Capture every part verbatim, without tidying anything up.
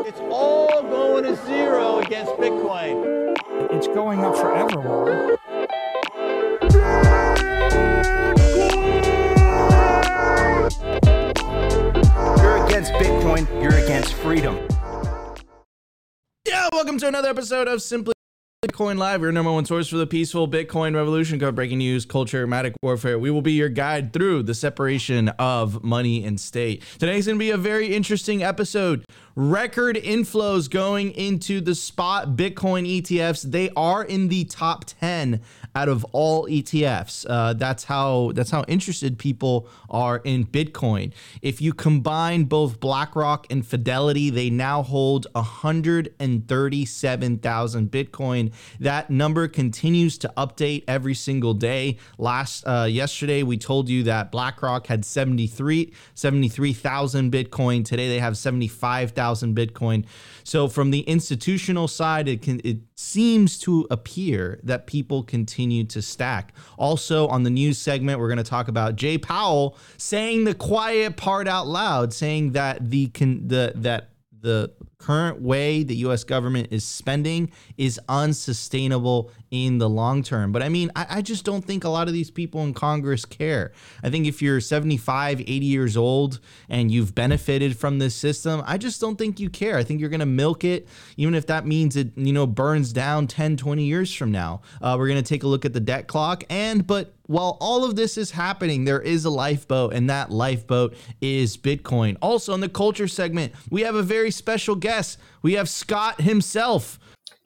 It's all going to zero against Bitcoin. It's going up forever, Warren. You're against Bitcoin. You're against freedom. Yeah, welcome to another episode of Simply Bitcoin Live, your number one source for the peaceful Bitcoin revolution. Cover breaking news, culture, matic warfare. We will be your guide through the separation of money and state. Today's going to be a very interesting episode. Record inflows going into the spot Bitcoin E T Fs. They are in the top ten out of all E T Fs. Uh, that's how that's how interested people are in Bitcoin. If you combine both BlackRock and Fidelity, they now hold one hundred thirty-seven thousand Bitcoin. That number continues to update every single day. Last uh, yesterday, we told you that BlackRock had seventy-three thousand Bitcoin. Today, they have seventy-five thousand Bitcoin. So from the institutional side, it can it seems to appear that people continue to stack. Also on the news segment, we're going to talk about Jay Powell saying the quiet part out loud, saying that the can the that the current way the U S government is spending is unsustainable in the long term. But I mean, I, I just don't think a lot of these people in Congress care. I think if you're seventy-five, eighty years old and you've benefited from this system, I just don't think you care. I think you're going to milk it, even if that means it, you know, burns down ten, twenty years from now. Uh, we're going to take a look at the debt clock. And, but while all of this is happening, there is a lifeboat, and that lifeboat is Bitcoin. Also, in the culture segment, we have a very special guest. We have Scott himself.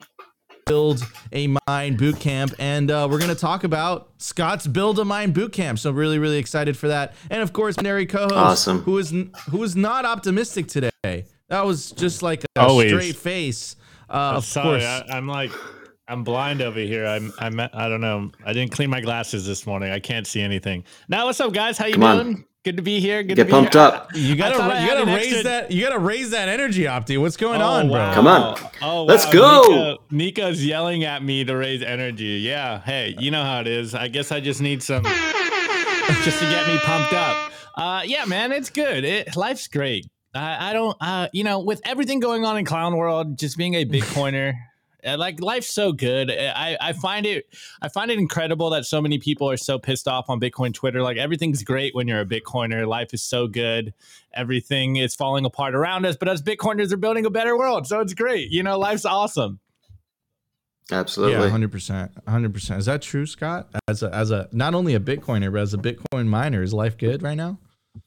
Build a Mine Bootcamp, and uh, we're going to talk about Scott's Build a Mine Bootcamp. So really, really excited for that. And of course, Nary co-host, awesome. who is who is not optimistic today. That was just like a Always. straight face. Uh, Oh, of sorry, course, I, I'm like, I'm blind over here. I'm, I'm, I don't know. I didn't clean my glasses this morning. I can't see anything. Now, what's up, guys? How you Come on. doing? Good to be here. Good Get to be pumped here. up. you gotta I thought I you had gotta an raise extra- that you gotta raise that energy, Opti. What's going Oh, on, bro? wow. Come on. Oh, Let's wow. go. Nika, Nika's yelling at me to raise energy. Yeah. Hey, you know how it is. I guess I just need some just to get me pumped up. Uh, yeah, man, it's good. It, life's great. I, I don't, uh, you know, with everything going on in clown world, just being a Bitcoiner, uh, like life's so good. I, I find it, I find it incredible that so many people are so pissed off on Bitcoin Twitter. Like everything's great when you're a Bitcoiner. Life is so good. Everything is falling apart around us, but us Bitcoiners are building a better world. So it's great. You know, life's awesome. Absolutely. Yeah, one hundred percent. one hundred percent. Is that true, Scott? As a, as a not only a Bitcoiner, but as a Bitcoin miner, is life good right now?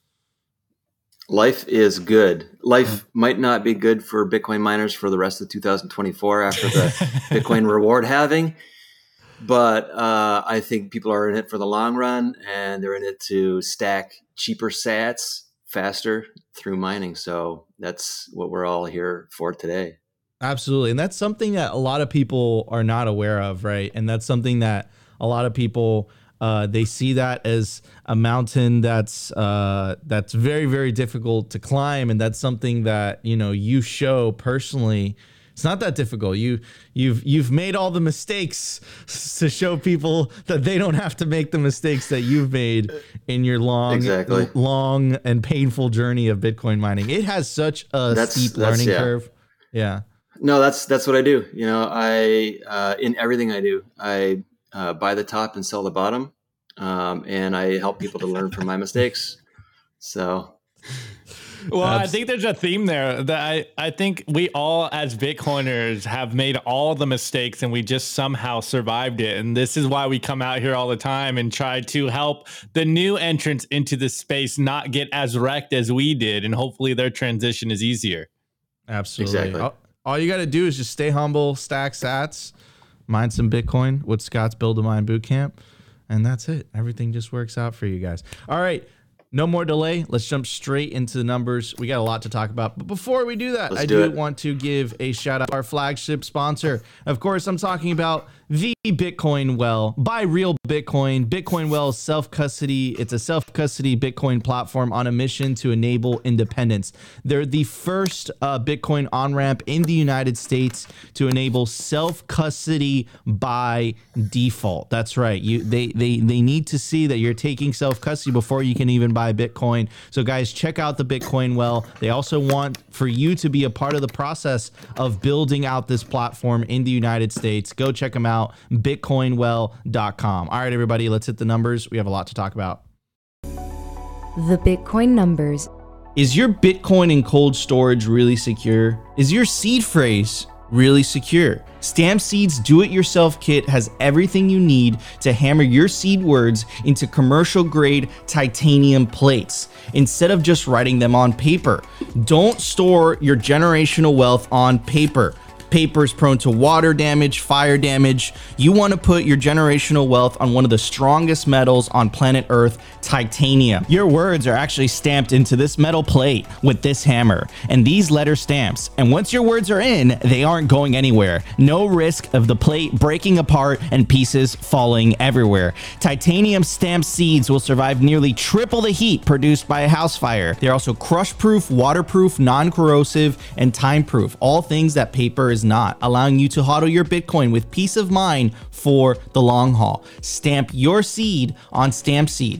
Life is good. Life might not be good for Bitcoin miners for the rest of two thousand twenty-four after the Bitcoin reward halving. But uh, I think people are in it for the long run, and they're in it to stack cheaper sats faster through mining. So that's what we're all here for today. Absolutely. And that's something that a lot of people are not aware of, right? And that's something that a lot of people uh, they see that as a mountain that's uh, that's very, very difficult to climb. And that's something that, you know, you show personally. It's not that difficult. You you've you've made all the mistakes to show people that they don't have to make the mistakes that you've made in your long, Exactly. long and painful journey of Bitcoin mining. It has such a That's- steep that's- learning yeah. curve. Yeah. No, that's that's what I do. You know, I uh, in everything I do, I uh, buy the top and sell the bottom, um, and I help people to learn from my mistakes. So, Well, I Abs- think there's a theme there that I, I think we all as Bitcoiners have made all the mistakes and we just somehow survived it. And this is why we come out here all the time and try to help the new entrants into the space not get as wrecked as we did. And hopefully their transition is easier. Absolutely. Exactly. All, all you got to do is just stay humble, stack sats, mine some Bitcoin with Scott's Build a Mine Bootcamp, and that's it. Everything just works out for you guys. All right. No more delay. Let's jump straight into the numbers. We got a lot to talk about. But before we do that, Let's I do do it. want to give a shout out to our flagship sponsor. Of course, I'm talking about the Bitcoin Well by Real Bitcoin. Bitcoin Well is self-custody. It's a self-custody Bitcoin platform on a mission to enable independence. They're the first uh, Bitcoin on-ramp in the United States to enable self-custody by default. That's right. You they they they need to see that you're taking self-custody before you can even buy Bitcoin. So guys, check out the Bitcoin Well. They also want for you to be a part of the process of building out this platform in the United States. Go check them out. bitcoin well dot com. All right, everybody, let's hit the numbers. We have a lot to talk about. The Bitcoin numbers. Is your Bitcoin in cold storage really secure? Is your seed phrase really secure? Stamp Seed's do-it-yourself kit has everything you need to hammer your seed words into commercial-grade titanium plates instead of just writing them on paper. Don't store your generational wealth on paper. Paper is prone to water damage, fire damage. You want to put your generational wealth on one of the strongest metals on planet Earth, titanium. Your words are actually stamped into this metal plate with this hammer and these letter stamps. And once your words are in, they aren't going anywhere. No risk of the plate breaking apart and pieces falling everywhere. Titanium stamped seeds will survive nearly triple the heat produced by a house fire. They're also crush-proof, waterproof, non-corrosive, and time-proof. All things that paper is not, allowing you to hodl your Bitcoin with peace of mind for the long haul. Stamp your seed on Stamp Seed.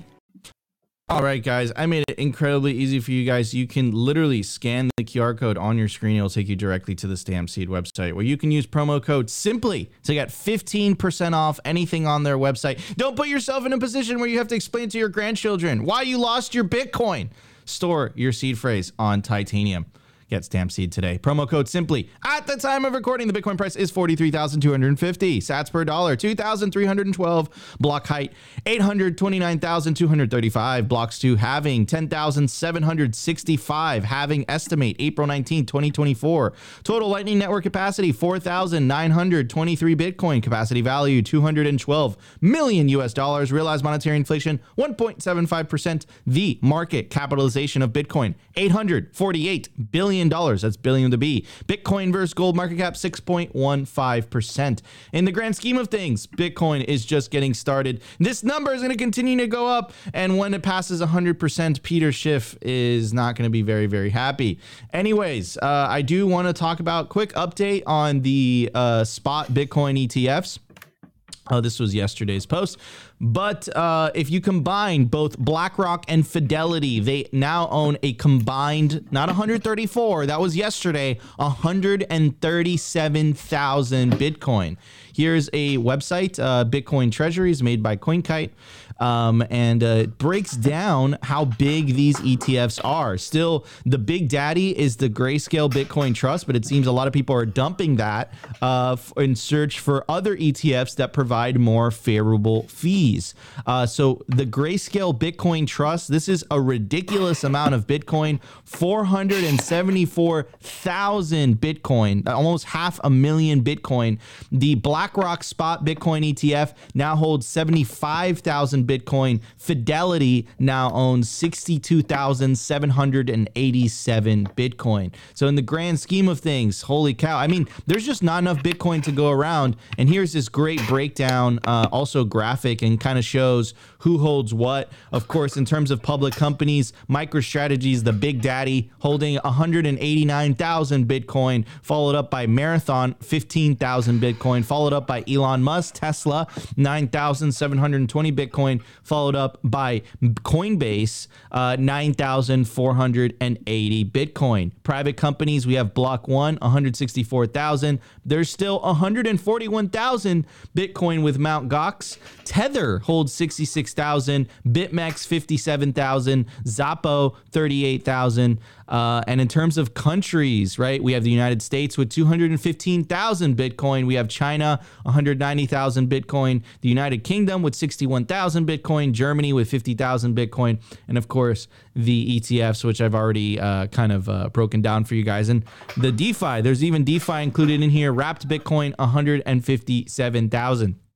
All right, guys, I made it incredibly easy for you guys. You can literally scan the Q R code on your screen. It'll take you directly to the Stamp Seed website where you can use promo code SIMPLY to get fifteen percent off anything on their website. Don't put yourself in a position where you have to explain to your grandchildren why you lost your Bitcoin. Store your seed phrase on titanium. Get Stamp Seed today. Promo code SIMPLY. At the time of recording, the Bitcoin price is forty-three thousand two hundred fifty sats per dollar, two thousand three hundred twelve. Block height, eight hundred twenty-nine thousand two hundred thirty-five. Blocks to halving, ten thousand seven hundred sixty-five. Halving estimate, April nineteenth, twenty twenty-four. Total Lightning Network capacity, four thousand nine hundred twenty-three Bitcoin. Capacity value, two hundred twelve million U S dollars. Realized monetary inflation, one point seven five percent. The market capitalization of Bitcoin, eight hundred forty-eight billion dollars. That's billion to be. Bitcoin versus gold market cap, six point one five percent. In the grand scheme of things, Bitcoin is just getting started. This number is going to continue to go up, and when it passes one hundred percent, Peter Schiff is not going to be very, very happy. Anyways, uh, I do want to talk about quick update on the uh, spot Bitcoin E T Fs. Uh, this was yesterday's post. But uh, if you combine both BlackRock and Fidelity, they now own a combined, not one hundred thirty-four, that was yesterday, one hundred thirty-seven thousand Bitcoin. Here's a website, uh, Bitcoin Treasuries, made by CoinKite. Um, and uh, it breaks down how big these E T Fs are. Still, the big daddy is the Grayscale Bitcoin Trust, but it seems a lot of people are dumping that uh, in search for other E T Fs that provide more favorable fees. Uh, so the Grayscale Bitcoin Trust, this is a ridiculous amount of Bitcoin, four hundred seventy-four thousand Bitcoin, almost half a million Bitcoin. The BlackRock Spot Bitcoin E T F now holds seventy-five thousand Bitcoin. Fidelity now owns sixty-two thousand seven hundred eighty-seven Bitcoin. So in the grand scheme of things, holy cow. I mean, there's just not enough Bitcoin to go around. And here's this great breakdown, uh, also graphic, and kind of shows who holds what. Of course, in terms of public companies, MicroStrategy is the big daddy, holding one hundred eighty-nine thousand Bitcoin, followed up by Marathon, fifteen thousand Bitcoin, followed up by Elon Musk, Tesla, nine thousand seven hundred twenty Bitcoin, followed up by Coinbase, uh, nine thousand four hundred eighty Bitcoin. Private companies, we have Block One, one hundred sixty-four thousand. There's still one hundred forty-one thousand Bitcoin with Mt. Gox. Tether holds sixty-six thousand, BitMEX fifty-seven thousand, Zappo thirty-eight thousand. Uh, and in terms of countries, right, we have the United States with two hundred fifteen thousand Bitcoin. We have China, one hundred ninety thousand Bitcoin. The United Kingdom with sixty-one thousand Bitcoin. Germany with fifty thousand Bitcoin. And of course, the E T Fs, which I've already uh, kind of uh, broken down for you guys. And the DeFi, there's even DeFi included in here. Wrapped Bitcoin, one hundred fifty-seven thousand.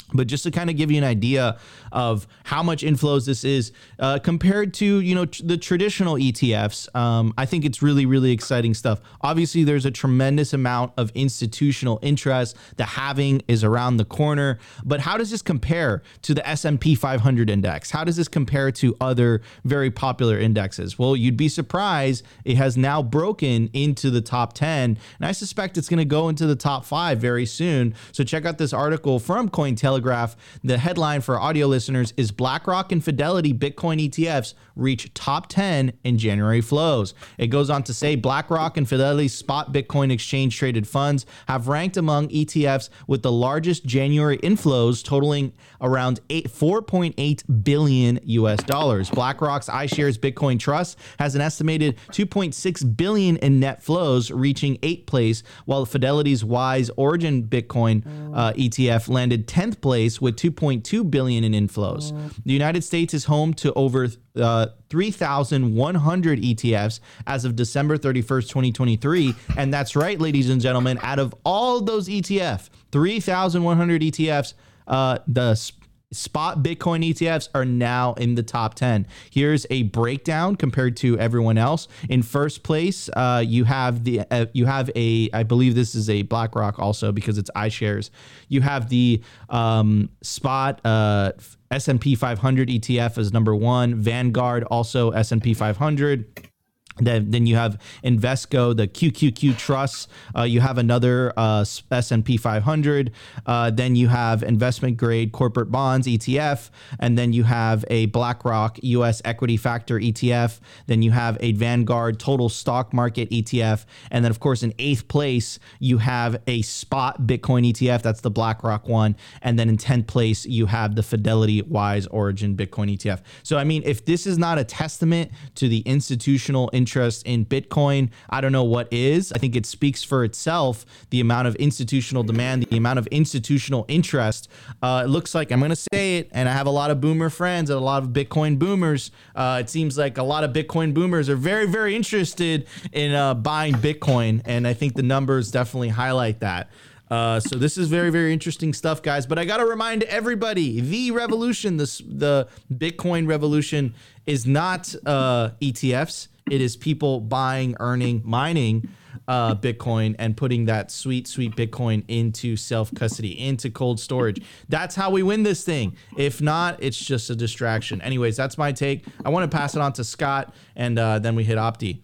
But just to kind of give you an idea of how much inflows this is uh, compared to, you know, tr- the traditional E T Fs, um, I think it's really, really exciting stuff. Obviously, there's a tremendous amount of institutional interest. The halving is around the corner. But how does this compare to the S and P five hundred index? How does this compare to other very popular indexes? Well, you'd be surprised. It has now broken into the top ten, and I suspect it's going to go into the top five very soon. So check out this article from Cointelegraph. The headline for audio listeners is BlackRock and Fidelity Bitcoin E T Fs reach top ten in January flows. It goes on to say BlackRock and Fidelity spot Bitcoin exchange traded funds have ranked among E T Fs with the largest January inflows, totaling around four point eight billion U S dollars. BlackRock's iShares Bitcoin Trust has an estimated two point six billion in net flows, reaching eighth place, while Fidelity's Wise Origin Bitcoin uh, E T F landed tenth place with two point two billion in inflows. The United States is home to over uh, three thousand one hundred E T Fs as of December thirty-first, twenty twenty-three. And that's right, ladies and gentlemen, out of all those E T F, three thousand one hundred E T Fs, uh, the sp- spot Bitcoin E T Fs are now in the top ten. Here's a breakdown compared to everyone else. In first place, uh, you have the uh, you have a I believe this is a BlackRock also because it's iShares. You have the um, spot uh, S and P five hundred E T F as number one. Vanguard also S and P five hundred. Then, then you have Invesco, the Q Q Q Trust. Uh, you have another uh, S and P five hundred. Uh, then you have investment grade corporate bonds E T F. And then you have a BlackRock U S Equity Factor E T F. Then you have a Vanguard Total Stock Market E T F. And then, of course, in eighth place, you have a spot Bitcoin E T F. That's the BlackRock one. And then in tenth place, you have the Fidelity Wise Origin Bitcoin E T F. So, I mean, if this is not a testament to the institutional interest interest in Bitcoin, I don't know what is. I think it speaks for itself, the amount of institutional demand, the amount of institutional interest. Uh, it looks like, I'm going to say it, and I have a lot of boomer friends and a lot of Bitcoin boomers. Uh, it seems like a lot of Bitcoin boomers are very, very interested in uh, buying Bitcoin, and I think the numbers definitely highlight that. Uh, so this is very, very interesting stuff, guys. But I got to remind everybody, the revolution, this, the Bitcoin revolution is not uh, E T Fs. It is people buying, earning, mining uh, Bitcoin and putting that sweet, sweet Bitcoin into self-custody, into cold storage. That's how we win this thing. If not, it's just a distraction. Anyways, that's my take. I want to pass it on to Scott, and uh, then we hit Opti.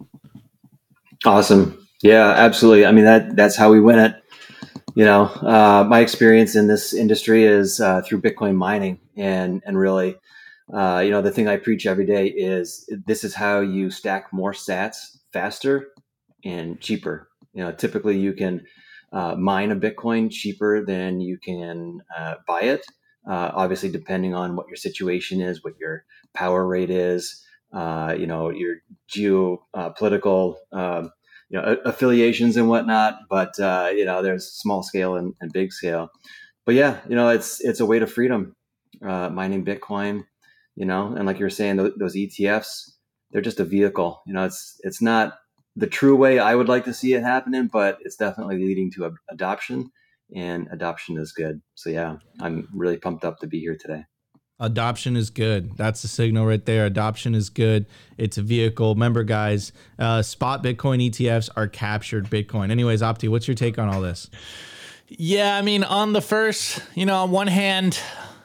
Awesome. Yeah, absolutely. I mean, that that's how we win it. You know, uh, my experience in this industry is uh, through Bitcoin mining, and and really, uh, you know, the thing I preach every day is this is how you stack more sats faster and cheaper. You know, typically you can uh, mine a Bitcoin cheaper than you can uh, buy it. Uh, obviously, depending on what your situation is, what your power rate is, uh, you know, your geopolitical uh, you know, affiliations and whatnot, but, uh, you know, there's small scale and, and big scale, but yeah, you know, it's, it's a way to freedom, uh, mining Bitcoin, you know, and like you were saying, th- those E T Fs, they're just a vehicle, you know, it's, it's not the true way I would like to see it happening, but it's definitely leading to a, adoption, and adoption is good. So yeah, I'm really pumped up to be here today. Adoption is good. That's the signal right there. Adoption is good. It's a vehicle. Remember, guys, uh, spot Bitcoin E T Fs are captured Bitcoin. Anyways, Opti, what's your take on all this? Yeah, I mean, on the first, you know, on one hand,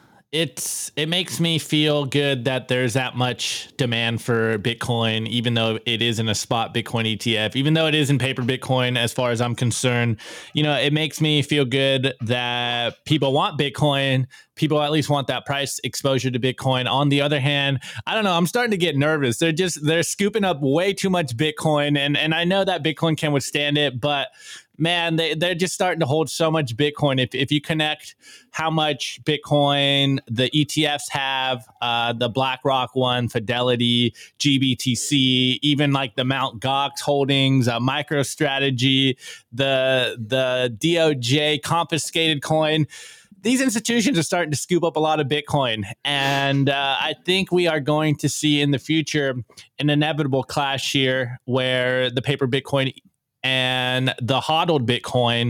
it's it makes me feel good that there's that much demand for Bitcoin, even though it isn't a spot Bitcoin E T F, even though it is in paper Bitcoin, as far as I'm concerned. You know, it makes me feel good that people want Bitcoin. People at least want that price exposure to Bitcoin. On the other hand, I don't know, I'm starting to get nervous. They're just, they're scooping up way too much Bitcoin. And, and I know that Bitcoin can withstand it, but man, they, they're just starting to hold so much Bitcoin. If if you connect how much Bitcoin the E T Fs have, uh, the BlackRock one, Fidelity, G B T C, even like the Mount Gox holdings, uh, MicroStrategy, the the D O J confiscated coin, these institutions are starting to scoop up a lot of Bitcoin. And uh, I think we are going to see in the future an inevitable clash here where the paper Bitcoin and the hodled Bitcoin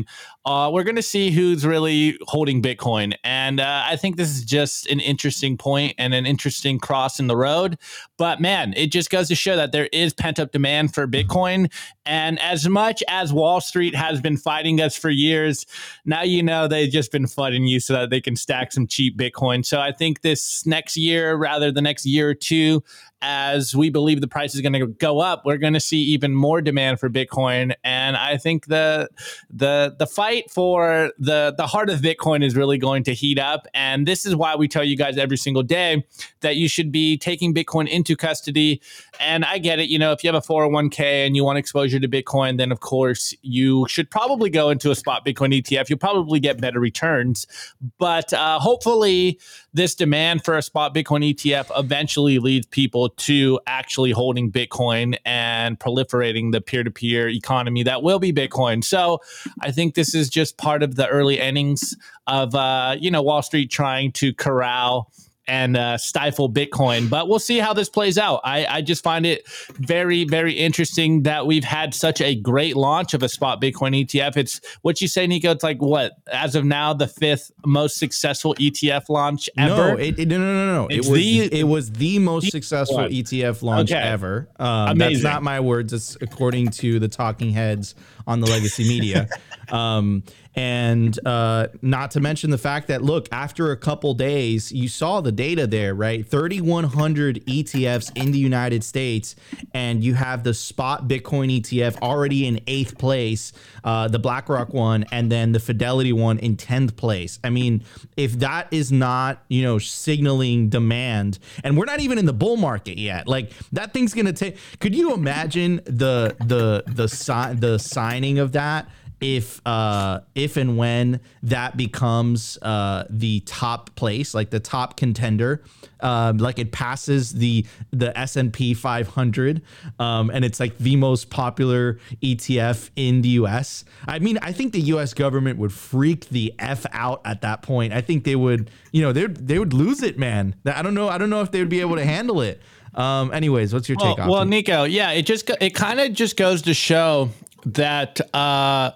uh, we're going to see who's really holding Bitcoin. And uh, I think this is just an interesting point and an interesting cross in the road. But man, it just goes to show that there is pent up demand for Bitcoin. And as much as Wall Street has been fighting us for years, now you know they've just been flooding you so that they can stack some cheap Bitcoin. So I think this next year, rather the next year or two, as we believe the price is going to go up, we're going to see even more demand for Bitcoin. And I think the the the fight for the the heart of Bitcoin is really going to heat up. And this is why we tell you guys every single day that you should be taking Bitcoin into custody. And I get it, you know, if you have a four oh one k and you want exposure to Bitcoin, then of course you should probably go into a spot Bitcoin E T F. You'll probably get better returns. But uh, hopefully this demand for a spot Bitcoin E T F eventually leads people to actually holding Bitcoin and proliferating the peer-to-peer economy that will be Bitcoin. So I think this is just part of the early innings of, uh, you know, Wall Street trying to corral and uh, stifle Bitcoin. But we'll see how this plays out. I, I just find it very, very interesting that we've had such a great launch of a spot Bitcoin E T F. It's what you say, Nico. It's like what, as of now, the fifth most successful E T F launch ever. No, it, it, no, no, no, no. It It's was the- it was the most successful What? E T F launch Okay. ever. Um, that's Amazing. not my words. It's according to the talking heads on the legacy media. Um, and uh, not to mention the fact that, look, after a couple days, you saw the data there, right? thirty-one hundred E T Fs in the United States, and you have the spot Bitcoin E T F already in eighth place, uh, the BlackRock one, and then the Fidelity one in tenth place. I mean, if that is not, you know, signaling demand, and we're not even in the bull market yet, like that thing's gonna take. Could you imagine the the the si- the signing of that? If uh if and when that becomes uh the top place, like the top contender, um like it passes the the S and P five hundred, um and it's like the most popular E T F in the U S. I mean, I think the U S government would freak the F out at that point. I think they would, you know, they they would lose it, man. I don't know. I don't know if they would be able to handle it. Um anyways, what's your Well, take on well, it? Nico, yeah, it just go- it kind of just goes to show that uh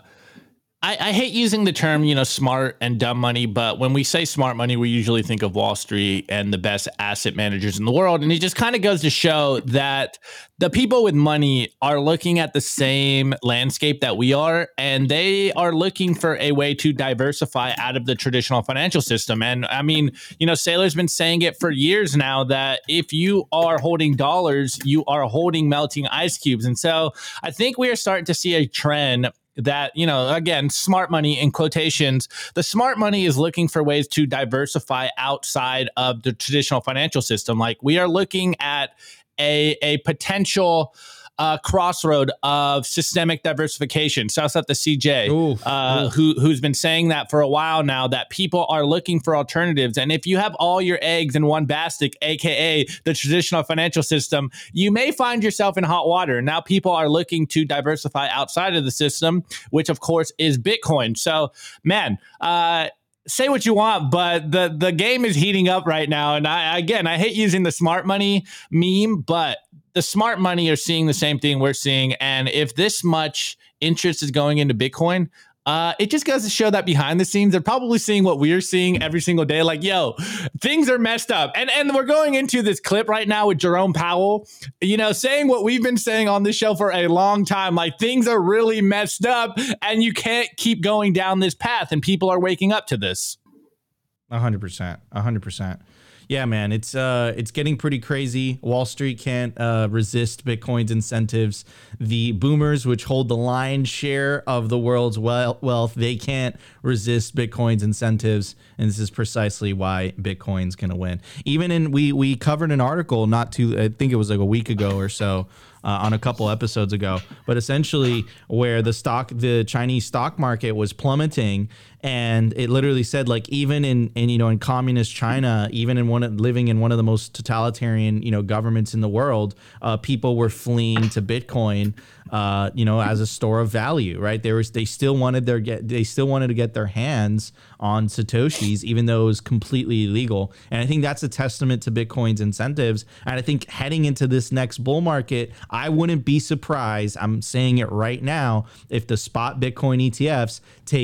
I, I hate using the term, you know, smart and dumb money, but when we say smart money, we usually think of Wall Street and the best asset managers in the world. And it just kind of goes to show that the people with money are looking at the same landscape that we are, and they are looking for a way to diversify out of the traditional financial system. And I mean, you know, Saylor's been saying it for years now that if you are holding dollars, you are holding melting ice cubes. And so I think we are starting to see a trend that, you know, again, smart money in quotations, the smart money is looking for ways to diversify outside of the traditional financial system. Like we are looking at a, a potential uh, crossroad of systemic diversification. Shouts out to C J, Ooh, uh, ooh. who, who's been saying that for a while now, that people are looking for alternatives. And if you have all your eggs in one basket, A K A the traditional financial system, you may find yourself in hot water. Now people are looking to diversify outside of the system, which of course is Bitcoin. So, man, uh, say what you want, but the, the game is heating up right now. And I, again, I hate using the smart money meme, but the smart money are seeing the same thing we're seeing. And if this much interest is going into Bitcoin, uh, it just goes to show that behind the scenes, they're probably seeing what we're seeing every single day. Like, yo, things are messed up. And and we're going into this clip right now with Jerome Powell, you know, saying what we've been saying on this show for a long time. Like, things are really messed up and you can't keep going down this path. And people are waking up to this. A hundred percent, a hundred percent. Yeah, man, it's uh, it's getting pretty crazy. Wall Street can't uh, resist Bitcoin's incentives. The boomers, which hold the lion's share of the world's wel- wealth, they can't resist Bitcoin's incentives, and this is precisely why Bitcoin's gonna win. Even in we we covered an article not too, I think it was like a week ago or so. Uh, on a couple episodes ago, but essentially where the stock, the Chinese stock market was plummeting, and it literally said like even in, in you know in communist China, even in one of, living in one of the most totalitarian you know governments in the world, uh, people were fleeing to Bitcoin, uh, you know as a store of value, right? There was they still wanted their get they still wanted to get their hands on Satoshis, even though it was completely illegal. And I think that's a testament to Bitcoin's incentives. And I think heading into this next bull market, I wouldn't be surprised, I'm saying it right now, if the spot Bitcoin E T Fs take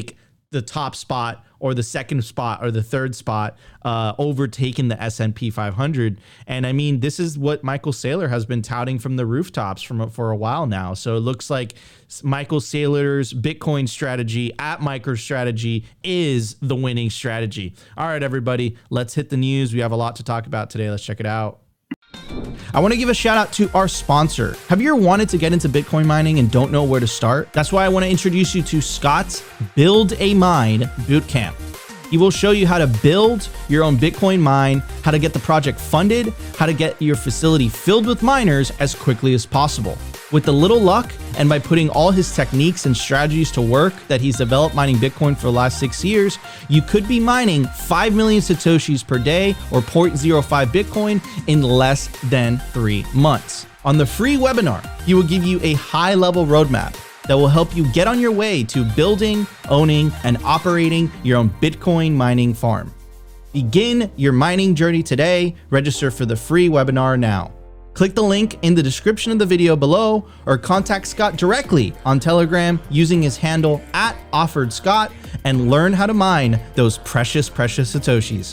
the top spot or the second spot or the third spot, uh, overtaking the S and P five hundred. And I mean, this is what Michael Saylor has been touting from the rooftops from for a while now. So it looks like Michael Saylor's Bitcoin strategy at MicroStrategy is the winning strategy. All right, everybody, let's hit the news. We have a lot to talk about today. Let's check it out. I want to give a shout out to our sponsor. Have you ever wanted to get into Bitcoin mining and don't know where to start? That's why I want to introduce you to Scott's Build a Mine Bootcamp. He will show you how to build your own Bitcoin mine, how to get the project funded, how to get your facility filled with miners as quickly as possible. With a little luck, and by putting all his techniques and strategies to work that he's developed mining Bitcoin for the last six years, you could be mining five million Satoshis per day or zero point zero five Bitcoin in less than three months. On the free webinar, he will give you a high-level roadmap that will help you get on your way to building, owning, and operating your own Bitcoin mining farm. Begin your mining journey today. Register for the free webinar now. Click the link in the description of the video below or contact Scott directly on Telegram using his handle at Offered Scott and learn how to mine those precious, precious Satoshis.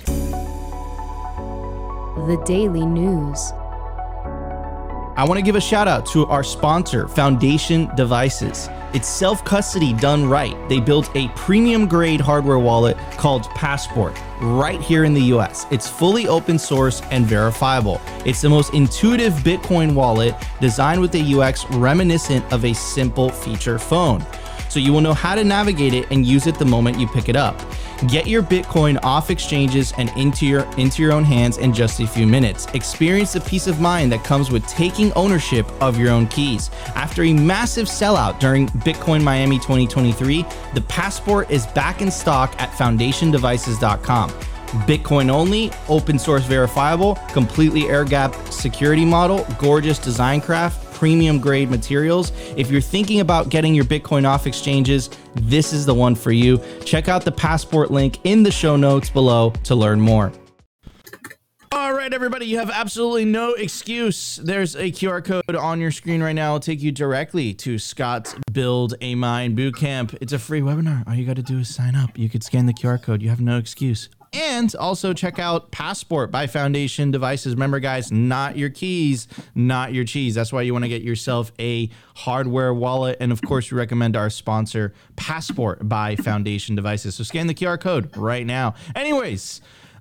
The Daily News. I want to give a shout out to our sponsor, Foundation Devices. It's self-custody done right. They built a premium grade hardware wallet called Passport right here in the U S. It's fully open source and verifiable. It's the most intuitive Bitcoin wallet designed with a U X reminiscent of a simple feature phone. So you will know how to navigate it and use it the moment you pick it up. Get your Bitcoin off exchanges and into your into your own hands in just a few minutes. Experience the peace of mind that comes with taking ownership of your own keys. After a massive sellout during Bitcoin Miami twenty twenty-three, the Passport is back in stock at foundation devices dot com. Bitcoin only, open source verifiable, completely air-gapped security model, gorgeous design craft, premium grade materials. If you're thinking about getting your Bitcoin off exchanges, this is the one for you. Check out the Passport link in the show notes below to learn more. All right, everybody, you have absolutely no excuse. There's a Q R code on your screen right now. It'll take you directly to Scott's Build a Mine Bootcamp. It's a free webinar. All you got to do is sign up. You could scan the Q R code. You have no excuse. And also check out Passport by Foundation Devices. Remember, guys, not your keys, not your cheese. That's why you want to get yourself a hardware wallet. And of course, we recommend our sponsor, Passport by Foundation Devices. So scan the Q R code right now. Anyways,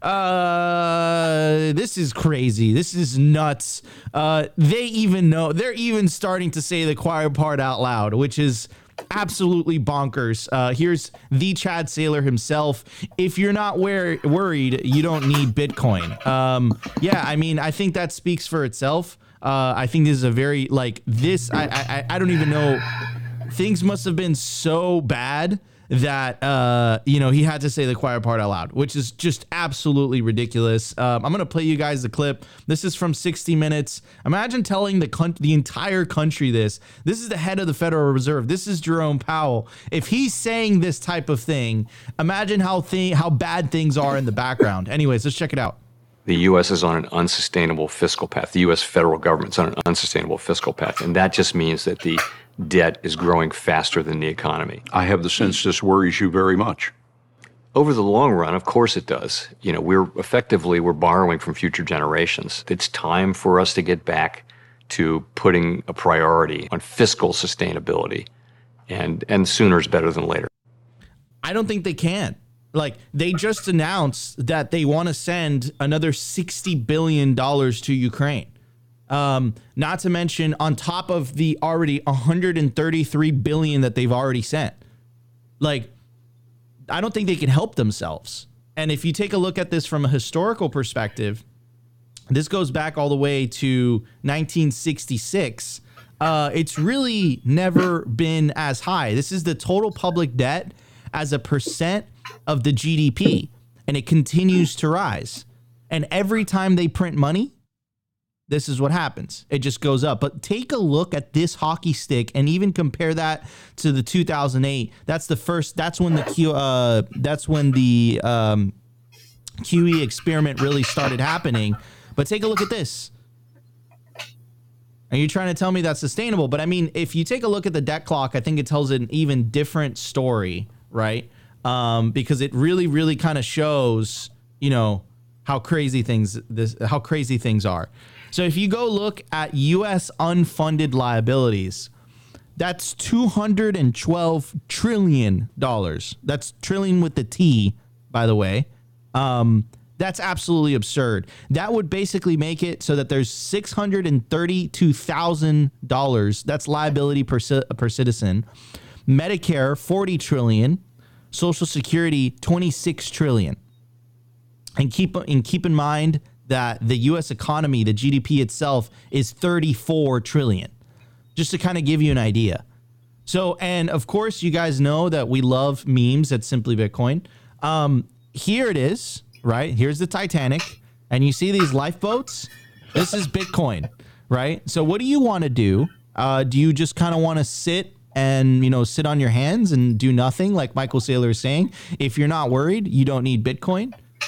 uh, this is crazy. This is nuts. Uh, they even know, they're even starting to say the quiet part out loud, which is absolutely bonkers. Uh, here's the Chad Saylor himself. If you're not wor worried, you don't need Bitcoin. Um, yeah, I mean, I think that speaks for itself. Uh, I think this is a very, like, this, I, I, I don't even know. Things must have been so bad that, uh, you know, he had to say the quiet part out loud, which is just absolutely ridiculous. Um, I'm going to play you guys the clip. This is from sixty minutes. Imagine telling the, the entire country this. This is the head of the Federal Reserve. This is Jerome Powell. If he's saying this type of thing, imagine how, th how bad things are in the background. Anyways, let's check it out. The U S is on an unsustainable fiscal path. The U S federal government's on an unsustainable fiscal path. And that just means that the debt is growing faster than the economy. I have the sense this worries you very much. Over the long run, of course it does. You know, we're effectively, we're borrowing from future generations. It's time for us to get back to putting a priority on fiscal sustainability. And, and sooner is better than later. I don't think they can. Like, they just announced that they want to send another sixty billion dollars to Ukraine. Um, not to mention on top of the already one hundred thirty-three billion dollars that they've already sent. Like, I don't think they can help themselves. And if you take a look at this from a historical perspective, this goes back all the way to nineteen sixty-six. Uh, it's really never been as high. This is the total public debt as a percent of the G D P, and it continues to rise. And every time they print money, this is what happens. It just goes up. But take a look at this hockey stick and even compare that to the two thousand eight. That's the first, that's when the Q, uh, that's when the um, Q E experiment really started happening. But take a look at this. And you're trying to tell me that's sustainable. But I mean, if you take a look at the debt clock, I think it tells an even different story, right? um, because it really, really kind of shows, you know, how crazy things this how crazy things are. So if you go look at U S unfunded liabilities, that's two hundred twelve trillion dollars. That's trillion with the T, by the way. Um, that's absolutely absurd. That would basically make it so that there's six hundred thirty-two thousand dollars. That's liability per, per citizen. Medicare, forty trillion dollars. Social Security, twenty-six trillion dollars. And keep, and keep in mind that the U S economy, the G D P itself, is thirty-four trillion dollars. Just to kind of give you an idea. So, and of course, you guys know that we love memes at Simply Bitcoin. Um, here it is, right? Here's the Titanic. And you see these lifeboats? This is Bitcoin, right? So what do you want to do? Uh, do you just kind of want to sit and, you know, sit on your hands and do nothing, like Michael Saylor is saying? If you're not worried, you don't need Bitcoin.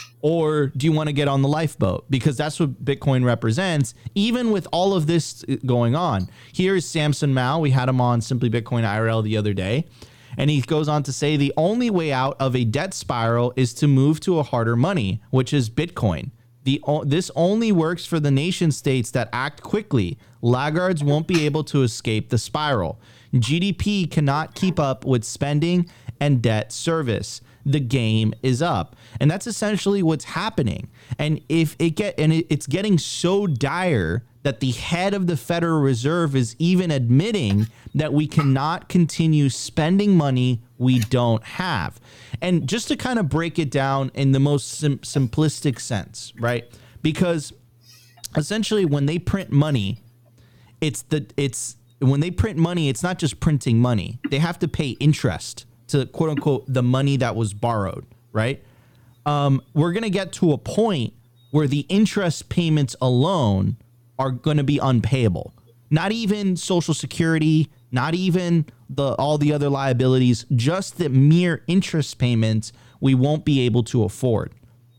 Or do you want to get on the lifeboat? Because that's what Bitcoin represents, even with all of this going on. Here's Samson Mao. We had him on Simply Bitcoin I R L the other day. And he goes on to say the only way out of a debt spiral is to move to a harder money, which is Bitcoin. The, this only works for the nation states that act quickly. Laggards won't be able to escape the spiral. G D P cannot keep up with spending and debt service. The game is up. And that's essentially what's happening. And if it get and it, it's getting so dire that the head of the Federal Reserve is even admitting that we cannot continue spending money we don't have. And just to kind of break it down in the most sim- simplistic sense, right? Because essentially when they print money, it's the it's when they print money, it's not just printing money. They have to pay interest to quote unquote the money that was borrowed, right? Um, we're going to get to a point where the interest payments alone are going to be unpayable. Not even Social Security, not even the all the other liabilities, just the mere interest payments we won't be able to afford.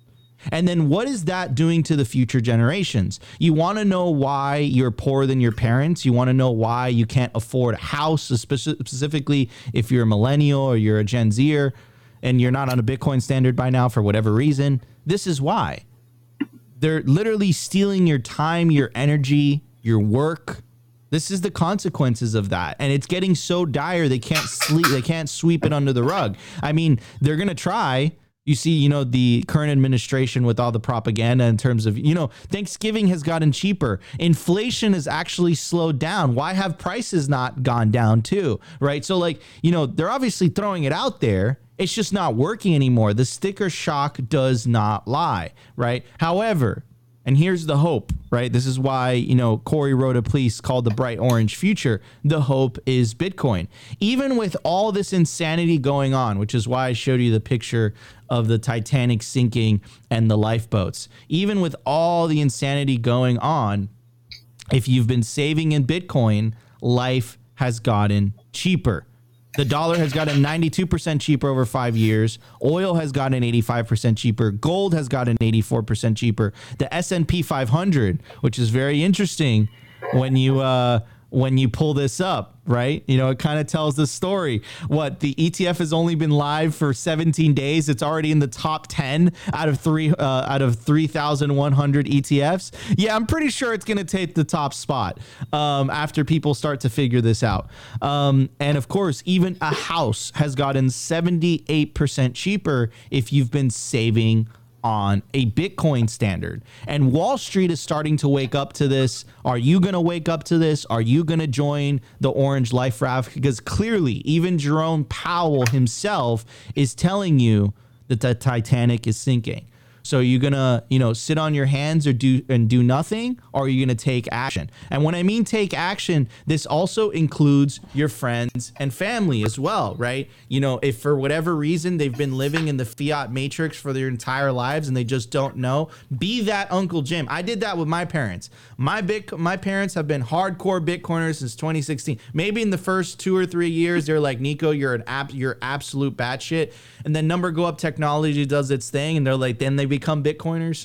And then what is that doing to the future generations? You want to know why you're poorer than your parents? You want to know why you can't afford a house, specifically if you're a millennial or you're a Gen Zer and you're not on a Bitcoin standard by now for whatever reason? This is why. They're literally stealing your time, your energy, your work. This is the consequences of that. And it's getting so dire they can't sleep, they can't sweep it under the rug. I mean, they're going to try. You see, you know, the current administration with all the propaganda in terms of, you know, Thanksgiving has gotten cheaper. Inflation has actually slowed down. Why have prices not gone down too? Right. So like, you know, they're obviously throwing it out there. It's just not working anymore. The sticker shock does not lie. Right. However, and here's the hope, right? This is why, you know, Corey wrote a piece called The Bright Orange Future. The hope is Bitcoin. Even with all this insanity going on, which is why I showed you the picture of the Titanic sinking and the lifeboats. Even with all the insanity going on, if you've been saving in Bitcoin, life has gotten cheaper. The dollar has gotten ninety-two percent cheaper over five years. Oil has gotten eighty-five percent cheaper. Gold has gotten eighty-four percent cheaper. The S and P five hundred, which is very interesting when you uh, when you pull this up, right? You know, it kind of tells the story. What, the E T F has only been live for seventeen days. It's already in the top ten out of three uh, out of three thousand one hundred E T Fs. Yeah, I'm pretty sure it's going to take the top spot um, after people start to figure this out. Um, and of course, even a house has gotten seventy-eight percent cheaper if you've been saving on a Bitcoin standard. And Wall Street is starting to wake up to this. Are you going to wake up to this? Are you going to join the orange life raft? Because clearly, even Jerome Powell himself is telling you that the Titanic is sinking. So are you going to, you know, sit on your hands or do and do nothing, or are you going to take action? And when I mean take action, this also includes your friends and family as well, right? You know, if for whatever reason they've been living in the fiat matrix for their entire lives and they just don't know, be that Uncle Jim. I did that with my parents. My big, my parents have been hardcore Bitcoiners since twenty sixteen. Maybe in the first two or three years, they're like, Nico, you're an app, you're absolute batshit. And then Number Go Up Technology does its thing, and they're like, then they become Bitcoiners.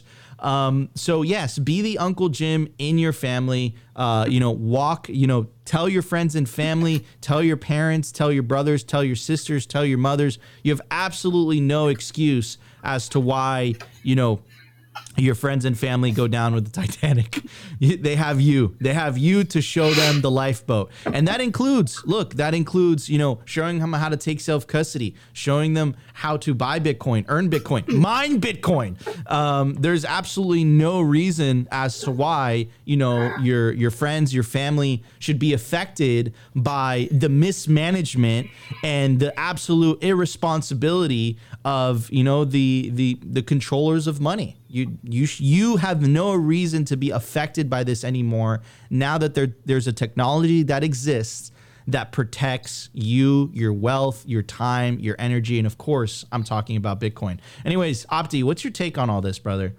Um, so yes, be the Uncle Jim in your family. Uh, you know, walk, you know, tell your friends and family, tell your parents, tell your brothers, tell your sisters, tell your mothers. You have absolutely no excuse as to why, you know, your friends and family go down with the Titanic. They have you. They have you to show them the lifeboat. And that includes, look, that includes, you know, showing them how to take self-custody, showing them how to buy Bitcoin, earn Bitcoin, mine Bitcoin. Um, there's absolutely no reason as to why, you know, your your friends, your family should be affected by the mismanagement and the absolute irresponsibility of, you know, the the the controllers of money. You you you have no reason to be affected by this anymore. Now that there there's a technology that exists that protects you, your wealth, your time, your energy, and of course, I'm talking about Bitcoin. Anyways, Opti, what's your take on all this, brother?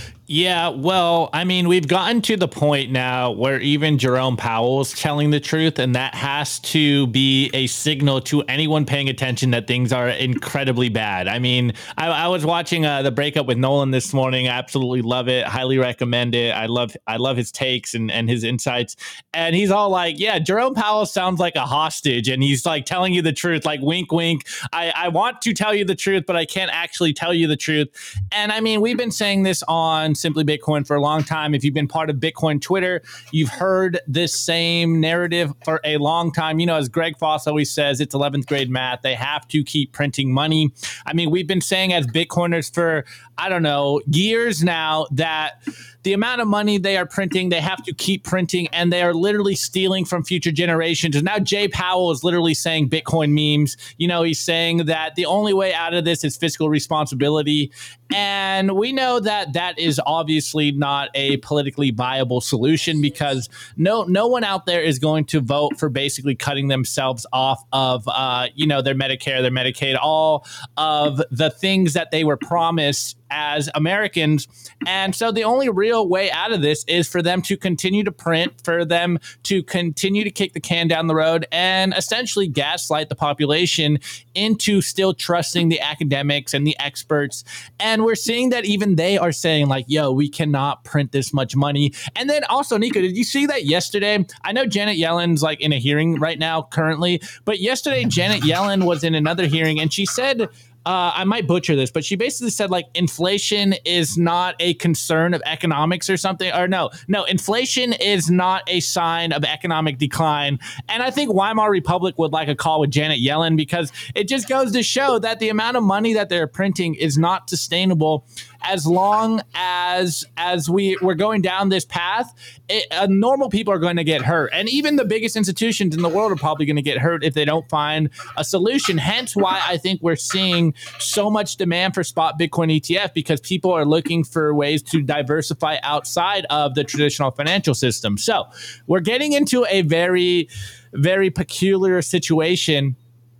Yeah, well, I mean, we've gotten to the point now where even Jerome Powell is telling the truth, and that has to be a signal to anyone paying attention that things are incredibly bad. I mean, I, I was watching uh, the breakup with Nolan this morning. I absolutely love it. Highly recommend it. I love I love his takes and, and his insights. And he's all like, yeah, Jerome Powell sounds like a hostage, and he's like telling you the truth, like wink, wink. I, I want to tell you the truth, but I can't actually tell you the truth. And I mean, we've been saying this on Simply Bitcoin for a long time. If you've been part of Bitcoin Twitter, you've heard this same narrative for a long time. You know, as Greg Foss always says, it's eleventh grade math. They have to keep printing money. I mean, we've been saying as Bitcoiners for, I don't know, years now that the amount of money they are printing, they have to keep printing, and they are literally stealing from future generations. And now Jay Powell is literally saying Bitcoin memes. You know, he's saying that the only way out of this is fiscal responsibility. And we know that that is obviously not a politically viable solution, because no no one out there is going to vote for basically cutting themselves off of, uh, you know, their Medicare, their Medicaid, all of the things that they were promised as Americans. And so the only real way out of this is for them to continue to print, for them to continue to kick the can down the road and essentially gaslight the population into still trusting the academics and the experts. And we're seeing that even they are saying like, yo, we cannot print this much money. And then also, Nico, did you see that yesterday? I know Janet Yellen's like in a hearing right now currently, but yesterday Janet Yellen was in another hearing and she said, Uh, I might butcher this, but she basically said like inflation is not a concern of economics or something. Or no, no, inflation is not a sign of economic decline. And I think Weimar Republic would like a call with Janet Yellen, because it just goes to show that the amount of money that they're printing is not sustainable as long as as we, we're going down this path. It, uh, normal people are going to get hurt. And even the biggest institutions in the world are probably going to get hurt if they don't find a solution. Hence why I think we're seeing so much demand for spot Bitcoin E T F, because people are looking for ways to diversify outside of the traditional financial system. So we're getting into a very, very peculiar situation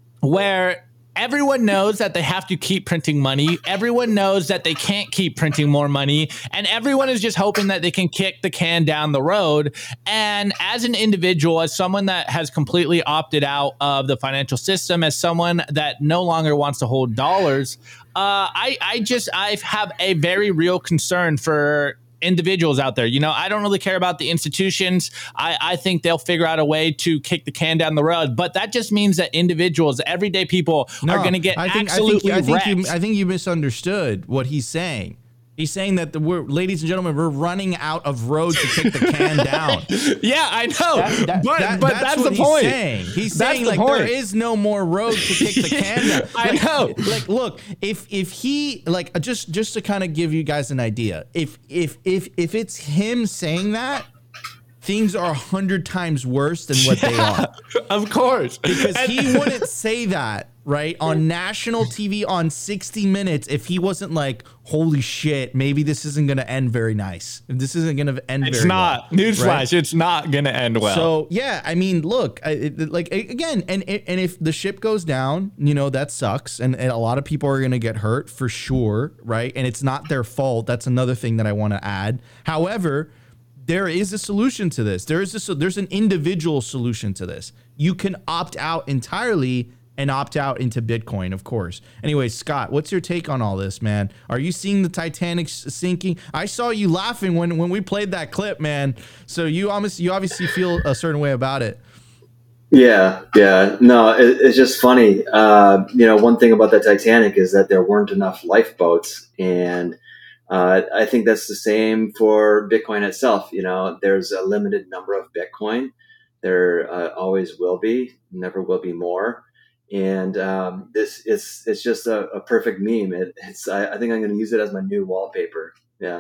where everyone knows that they have to keep printing money. Everyone knows that they can't keep printing more money. And everyone is just hoping that they can kick the can down the road. And as an individual, as someone that has completely opted out of the financial system, as someone that no longer wants to hold dollars, uh, I, I just I have a very real concern for individuals out there. You know, I don't really care about the institutions. I, I think they'll figure out a way to kick the can down the road. But that just means that individuals, everyday people, no, are going to get I think, absolutely I think, I think wrecked. you, I think you misunderstood what he's saying. He's saying that, the, we're, ladies and gentlemen, we're running out of road to kick the can down. Yeah, I know. That, that, but that, but that's, that's what the he's point. Saying. He's That's saying the like point. there is no more road to kick the can down. I like, know. Like, look, if if he like just just to kind of give you guys an idea, if if if if it's him saying that, things are a hundred times worse than what yeah, they are. Of course, because he wouldn't say that. Right, on national T V on sixty minutes, if he wasn't like, holy shit, maybe this isn't going to end very nice. This isn't going to end it's very not. well. Newsflash, Right? it's not going to end well. So, yeah, I mean, look, I, it, like, again, and and if the ship goes down, you know, that sucks. And, and a lot of people are going to get hurt for sure, right? And it's not their fault. That's another thing that I want to add. However, there is a solution to this. There is a, there's an individual solution to this. You can opt out entirely and opt out into Bitcoin, of course. Anyway, Scott, what's your take on all this, man? Are you seeing the Titanic sinking? I saw you laughing when, when we played that clip, man. So you almost you obviously feel a certain way about it. Yeah, yeah. No, it, it's just funny. Uh, you know, one thing about the Titanic is that there weren't enough lifeboats, and uh, I think that's the same for Bitcoin itself. You know, there's a limited number of Bitcoin. There uh, always will be, never will be more. And um, this it's it's just a, a perfect meme. It, it's I, I think I'm going to use it as my new wallpaper. Yeah.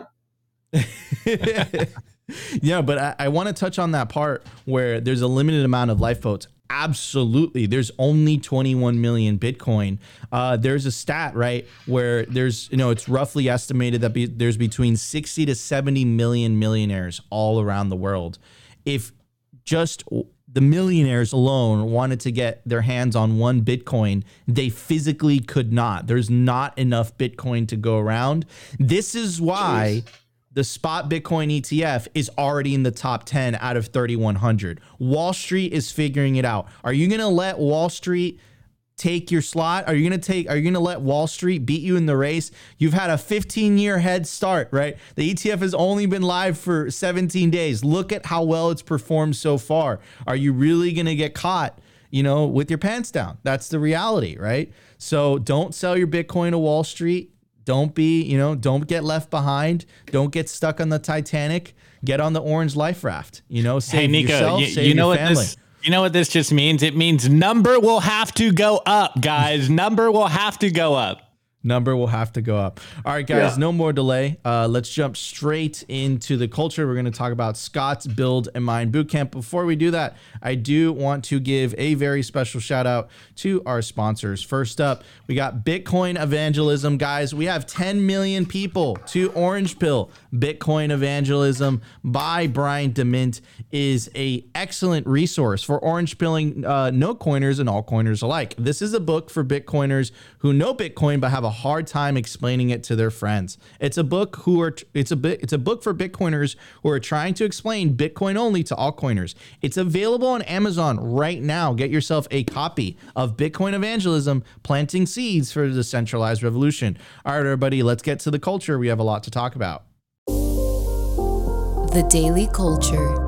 Yeah, but I, I want to touch on that part where there's a limited amount of lifeboats. Absolutely. There's only twenty-one million Bitcoin. Uh, there's a stat, right, where there's, you know, it's roughly estimated that be, there's between sixty to seventy million millionaires all around the world. If just the millionaires alone wanted to get their hands on one Bitcoin, they physically could not. There's not enough Bitcoin to go around. This is why Jeez. the spot Bitcoin E T F is already in the top ten out of thirty-one hundred. Wall Street is figuring it out. Are you going to let Wall Street take your slot? Are you going to take, are you going to let Wall Street beat you in the race? You've had a fifteen year head start, right? The E T F has only been live for seventeen days. Look at how well it's performed so far. Are you really going to get caught, you know, with your pants down? That's the reality, right? So don't sell your Bitcoin to Wall Street. Don't be, you know, don't get left behind. Don't get stuck on the Titanic. Get on the orange life raft, you know, save hey, Nico, yourself, you, save you know your what family. This, you know what this just means? It means number will have to go up, guys. Number will have to go up. Number will have to go up. All right, guys, yeah. no more delay. Uh, let's jump straight into the culture. We're going to talk about Scott's Build and Mine Bootcamp. Before we do that, I do want to give a very special shout out to our sponsors. First up, we got Bitcoin Evangelism, guys. We have ten million people to Orange Pill. Bitcoin Evangelism by Brian DeMint is a excellent resource for orange pilling uh, no coiners and all coiners alike. This is a book for Bitcoiners who know Bitcoin but have a hard time explaining it to their friends. It's a book who are it's a bit it's a book for Bitcoiners who are trying to explain Bitcoin only to altcoiners. It's available on Amazon right now. Get yourself a copy of Bitcoin Evangelism, Planting Seeds for the Decentralized Revolution. All right, everybody, let's get to the culture. We have a lot to talk about. The Daily Culture.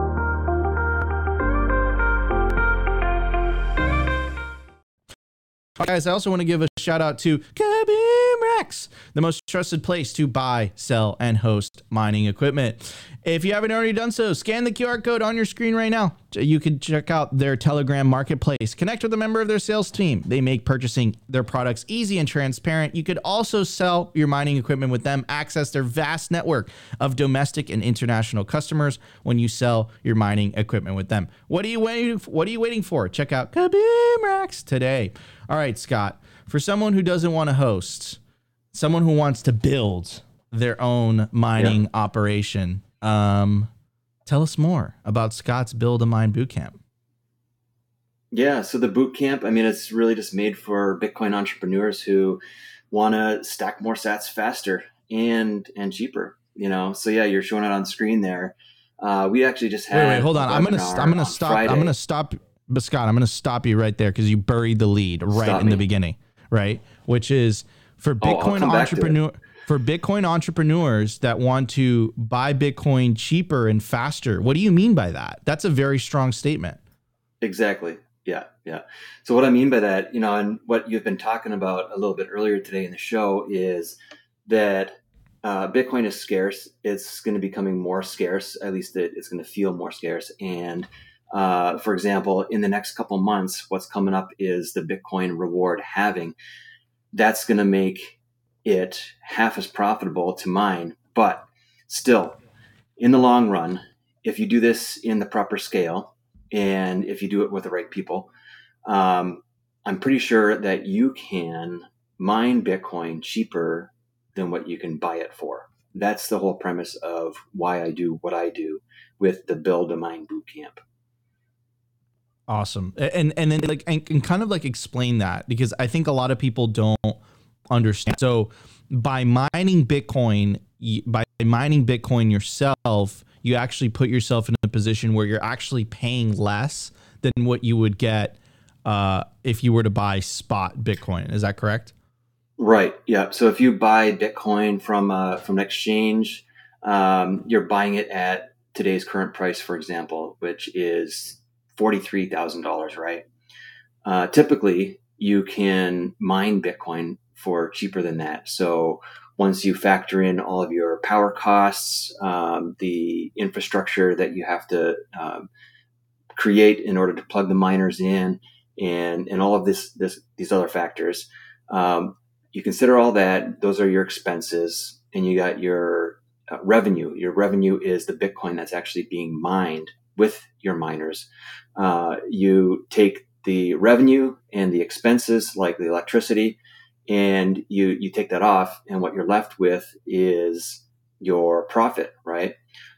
Guys, I also want to give a shout out to Kabim Rex, the most trusted place to buy, sell, and host mining equipment. If you haven't already done so, scan the Q R code on your screen right now. You can check out their Telegram marketplace. Connect with a member of their sales team. They make purchasing their products easy and transparent. You could also sell your mining equipment with them, access their vast network of domestic and international customers when you sell your mining equipment with them. What are you waiting for? What are you waiting for? Check out Kabim Rex today. All right, Scott, for someone who doesn't want to host, someone who wants to build their own mining yeah. operation, um, tell us more about Scott's Build a Mine Bootcamp. Yeah, so the bootcamp, I mean, it's really just made for Bitcoin entrepreneurs who want to stack more sats faster and and cheaper. You know, so yeah, you're showing it on screen there. Uh, we actually just had. Wait, wait, hold on. I'm gonna I'm gonna stop. Friday. I'm gonna stop. But Scott, I'm going to stop you right there because you buried the lead right stop in me. the beginning, right? Which is for Bitcoin oh, entrepreneur for Bitcoin entrepreneurs that want to buy Bitcoin cheaper and faster. What do you mean by that? That's a very strong statement. Exactly. Yeah, yeah. So what I mean by that, you know, and what you've been talking about a little bit earlier today in the show is that uh, Bitcoin is scarce. It's going to be becoming more scarce. At least it, it's going to feel more scarce. And Uh, for example, in the next couple months, what's coming up is the Bitcoin reward halving. That's going to make it half as profitable to mine. But still, in the long run, if you do this in the proper scale and if you do it with the right people, um, I'm pretty sure that you can mine Bitcoin cheaper than what you can buy it for. That's the whole premise of why I do what I do with the Build a Mine Bootcamp. Awesome. And and then like and, and kind of like explain that, because I think a lot of people don't understand. So by mining Bitcoin, by mining Bitcoin yourself, you actually put yourself in a position where you're actually paying less than what you would get uh, if you were to buy spot Bitcoin. Is that correct? Right. Yeah. So if you buy Bitcoin from uh, from an exchange, um, you're buying it at today's current price, for example, which is forty-three thousand dollars, right? Uh, typically, you can mine Bitcoin for cheaper than that. So once you factor in all of your power costs, um, the infrastructure that you have to um, create in order to plug the miners in, and and all of this this these other factors, um, you consider all that. Those are your expenses, and you got your uh, revenue. Your revenue is the Bitcoin that's actually being mined with your miners. Uh, you take the revenue and the expenses, like the electricity, and you you take that off, and what you're left with is your profit, right?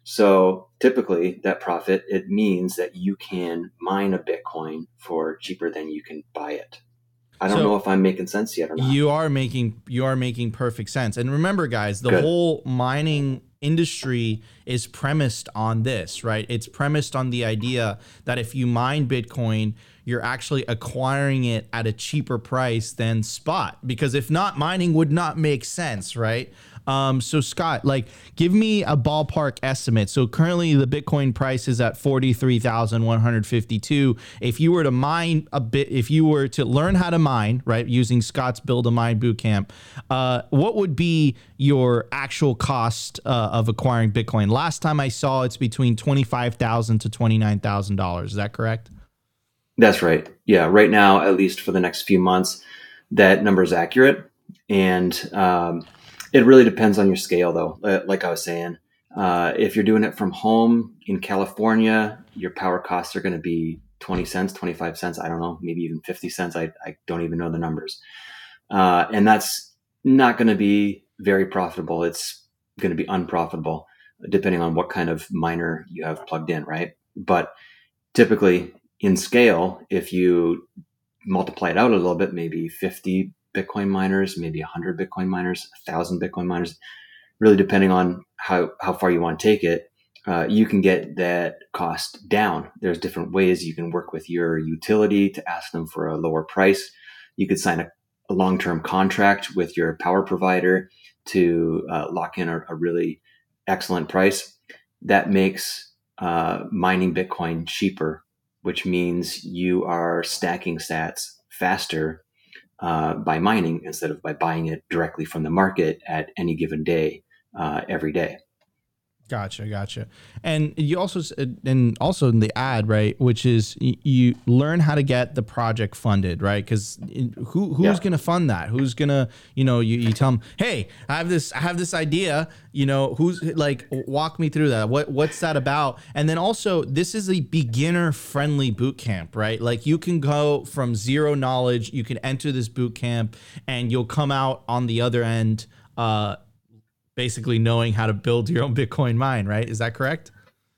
So typically that profit, it means that you can mine a Bitcoin for cheaper than you can buy it. I don't So know if I'm making sense yet or not. You are making you are making perfect sense. And remember, guys, the Good. whole mining industry is premised on this, right? It's premised on the idea that if you mine Bitcoin, you're actually acquiring it at a cheaper price than spot, because if not, mining would not make sense, right? Um, so Scott, like, give me a ballpark estimate. So currently the Bitcoin price is at forty-three thousand one hundred fifty-two. If you were to mine a bit, if you were to learn how to mine, right, using Scott's Build a Mine Bootcamp, uh, what would be your actual cost uh, of acquiring Bitcoin? Last time I saw, it's between twenty-five thousand to twenty-nine thousand dollars. Is that correct? That's right. Yeah. Right now, at least for the next few months, that number is accurate. And um, it really depends on your scale, though. Uh, Like I was saying, uh, if you're doing it from home in California, your power costs are going to be twenty cents, twenty-five cents. I don't know, maybe even fifty cents. I, I don't even know the numbers. Uh, and that's not going to be very profitable. It's going to be unprofitable, depending on what kind of miner you have plugged in, right? But typically, in scale, if you multiply it out a little bit, maybe fifty Bitcoin miners, maybe one hundred Bitcoin miners, one thousand Bitcoin miners, really depending on how, how far you want to take it, uh, you can get that cost down. There's different ways you can work with your utility to ask them for a lower price. You could sign a, a long-term contract with your power provider to uh, lock in a, a really excellent price. That makes uh, mining Bitcoin cheaper, which means you are stacking sats faster uh, by mining instead of by buying it directly from the market at any given day, uh, every day. Gotcha, gotcha. And you also, s- and also in the ad, right, which is y- you learn how to get the project funded, right? Because who who's Yeah. going to fund that? Who's gonna, you know, you, you tell them, hey, I have this, I have this idea, you know, who's like, walk me through that. What what's that about? And then also, this is a beginner friendly boot camp, right? Like you can go from zero knowledge, you can enter this boot camp, and you'll come out on the other end, uh, basically knowing how to build your own Bitcoin mine, right? Is that correct?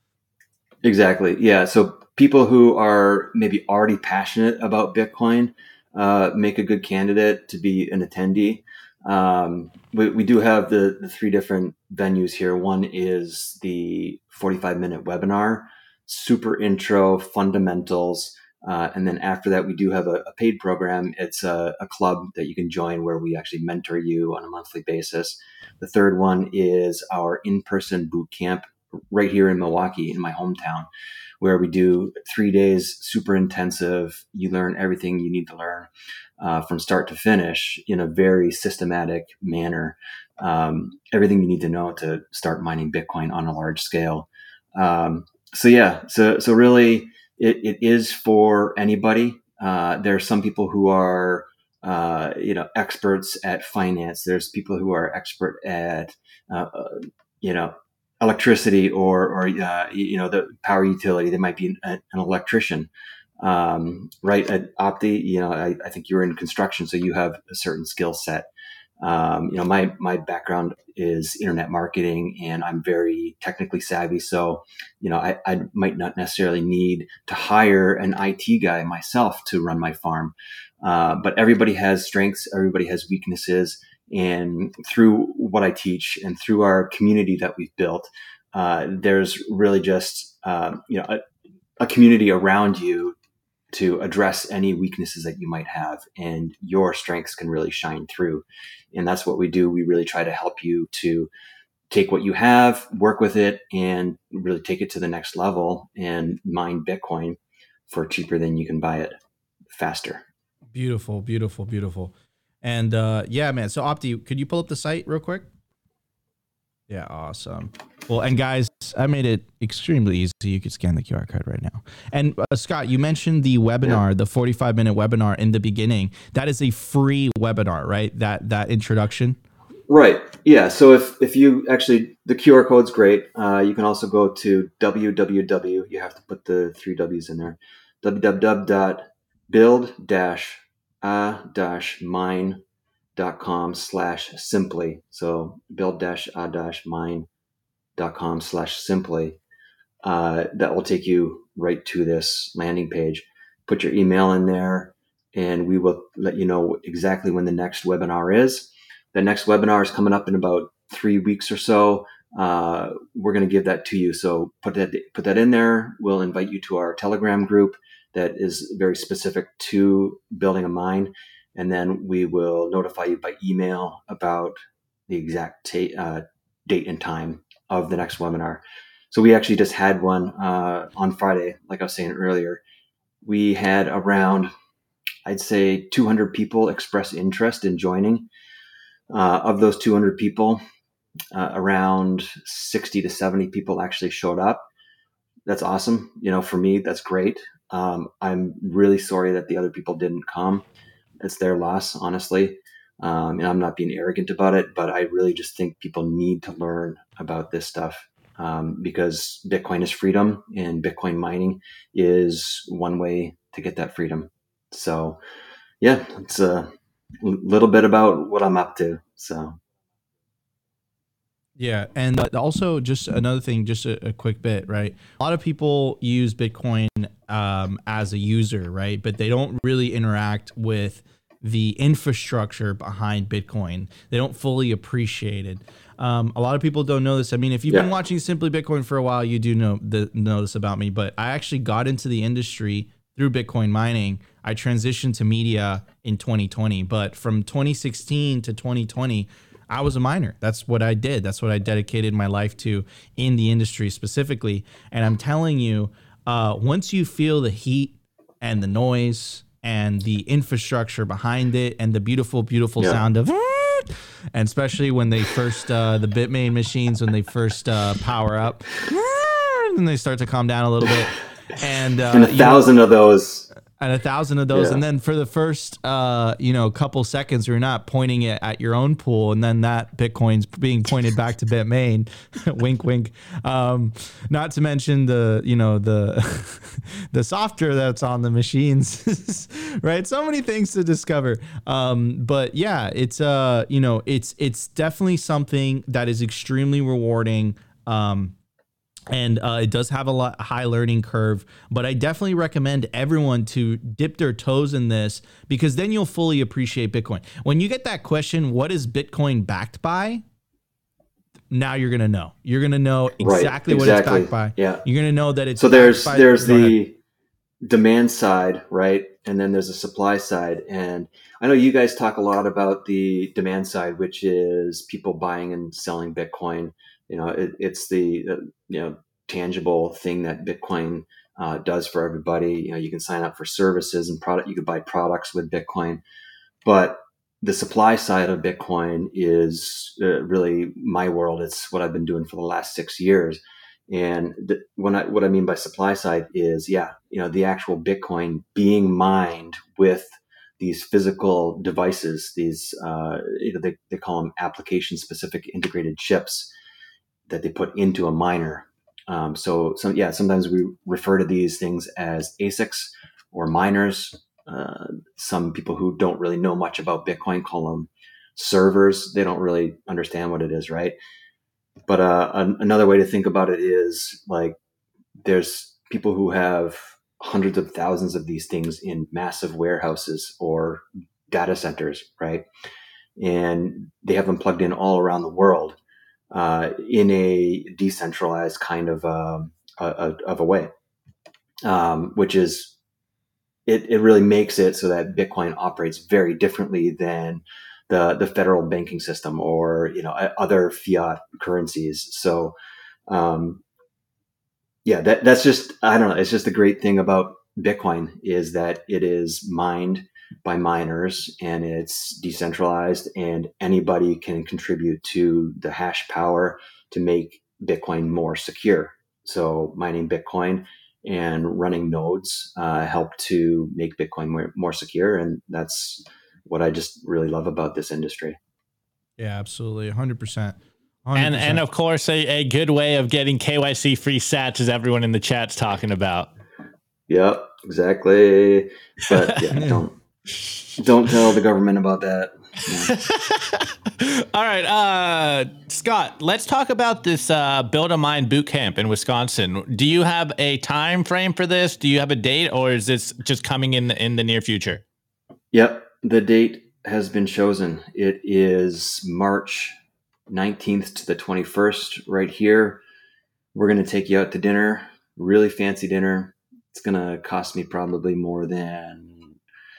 Exactly. Yeah. So people who are maybe already passionate about Bitcoin uh, make a good candidate to be an attendee. Um, we, we do have the, the three different venues here. One is the forty-five minute webinar, super intro, fundamentals. Uh, and then after that, we do have a, a paid program. It's a, a club that you can join where we actually mentor you on a monthly basis. The third one is our in-person boot camp right here in Milwaukee, in my hometown, where we do three days, super intensive. You learn everything you need to learn uh, from start to finish in a very systematic manner. Um, everything you need to know to start mining Bitcoin on a large scale. Um, so yeah, so so really, it, it is for anybody. Uh, there are some people who are uh, you know experts at finance. There's people who are expert at uh, uh, you know. electricity or, or uh, you know, the power utility. They might be an, an electrician, um, right? At Opti, you know, I, I think you're in construction, so you have a certain skill set. Um, you know, my my background is internet marketing, and I'm very technically savvy. So, you know, I, I might not necessarily need to hire an I T guy myself to run my farm. Uh, but everybody has strengths, everybody has weaknesses. And through what I teach and through our community that we've built, uh, there's really just uh, you know a, a community around you to address any weaknesses that you might have, and your strengths can really shine through. And that's what we do. We really try to help you to take what you have, work with it, and really take it to the next level and mine Bitcoin for cheaper than you can buy it faster. Beautiful, beautiful, beautiful. And uh, yeah, man. So Opti, could you pull up the site real quick? Yeah, awesome. Well, and guys, I made it extremely easy. You could scan the Q R code right now. And uh, Scott, you mentioned the webinar, yeah. the forty-five minute webinar in the beginning. That is a free webinar, right? That that introduction. Right. Yeah. So if if you actually, the Q R code's great. Uh, you can also go to www. You have to put the three W's in there. www dot build dash a dash mine dot com slash simply. So build dash a dash mine dot com slash simply. Uh, that will take you right to this landing page. Put your email in there, and we will let you know exactly when the next webinar is. The next webinar is coming up in about three weeks or so. Uh, we're going to give that to you. So put that put that in there. We'll invite you to our Telegram group that is very specific to building a mine. And then we will notify you by email about the exact ta- uh, date and time of the next webinar. So we actually just had one uh, on Friday, like I was saying earlier. We had around, I'd say, two hundred people express interest in joining. Uh, of those two hundred people, uh, around sixty to seventy people actually showed up. That's awesome. You know, for me, that's great. Um, I'm really sorry that the other people didn't come. It's their loss, honestly. Um, and I'm not being arrogant about it, but I really just think people need to learn about this stuff um, because Bitcoin is freedom, and Bitcoin mining is one way to get that freedom. So, yeah, it's a little bit about what I'm up to. So. Yeah. And also just another thing, just a, a quick bit, right? A lot of people use Bitcoin um, as a user, right? But they don't really interact with the infrastructure behind Bitcoin. They don't fully appreciate it. Um, a lot of people don't know this. I mean, if you've yeah. been watching Simply Bitcoin for a while, you do know, the, know this about me, but I actually got into the industry through Bitcoin mining. I transitioned to media in twenty twenty, but from twenty sixteen to twenty twenty, I was a miner. That's what I did. That's what I dedicated my life to in the industry specifically. And I'm telling you, uh, once you feel the heat and the noise and the infrastructure behind it and the beautiful, beautiful yeah. sound of, and especially when they first, uh, the Bitmain machines, when they first uh, power up, and they start to calm down a little bit. And, uh, and a thousand know, of those. And a thousand of those. Yeah. And then for the first, uh, you know, couple seconds, you're not pointing it at your own pool. And then that Bitcoin's being pointed back to Bitmain. Wink, wink. Um, not to mention the, you know, the, the software that's on the machines, right? So many things to discover. Um, but yeah, it's, uh, you know, it's, it's definitely something that is extremely rewarding. Um, And uh, it does have a lot, high learning curve, but I definitely recommend everyone to dip their toes in this because then you'll fully appreciate Bitcoin. When you get that question, what is Bitcoin backed by? Now you're going to know. You're going to know exactly, right, exactly what it's backed by. Yeah. You're going to know that it's so there's by, there's the demand side, right? And then there's a supply side. And I know you guys talk a lot about the demand side, which is people buying and selling Bitcoin. You know, it, it's the, the you know tangible thing that Bitcoin uh, does for everybody. You know, you can sign up for services and product. You could buy products with Bitcoin, but the supply side of Bitcoin is uh, really my world. It's what I've been doing for the last six years. And the, when I what I mean by supply side is, yeah, you know, the actual Bitcoin being mined with these physical devices. These uh, you know, they they call them application specific integrated chips that they put into a miner. Um, so, so yeah, sometimes we refer to these things as A S I Cs or miners. Uh, some people who don't really know much about Bitcoin call them servers. They don't really understand what it is, right? But uh, an, another way to think about it is like there's people who have hundreds of thousands of these things in massive warehouses or data centers, right? And they have them plugged in all around the world. Uh, in a decentralized kind of um, a, a, of a way, um, which is it, it really makes it so that Bitcoin operates very differently than the, the federal banking system or, you know, other fiat currencies. So, um, yeah, that, that's just, I don't know. It's just the great thing about Bitcoin is that it is mined by miners and it's decentralized and anybody can contribute to the hash power to make Bitcoin more secure. So mining Bitcoin and running nodes uh, help to make Bitcoin more, more secure. And that's what I just really love about this industry. Yeah, absolutely. one hundred percent. one hundred percent. And, and of course, a, a good way of getting K Y C free sats is everyone in the chat's talking about. Yep, exactly. But yeah, don't don't tell the government about that. Yeah. All right, uh, Scott, let's talk about this uh, Build a Mine boot camp in Wisconsin. Do you have a time frame for this? Do you have a date, or is this just coming in the, in the near future? Yep, the date has been chosen. It is March nineteenth to the twenty-first right here. We're going to take you out to dinner, really fancy dinner. It's going to cost me probably more than one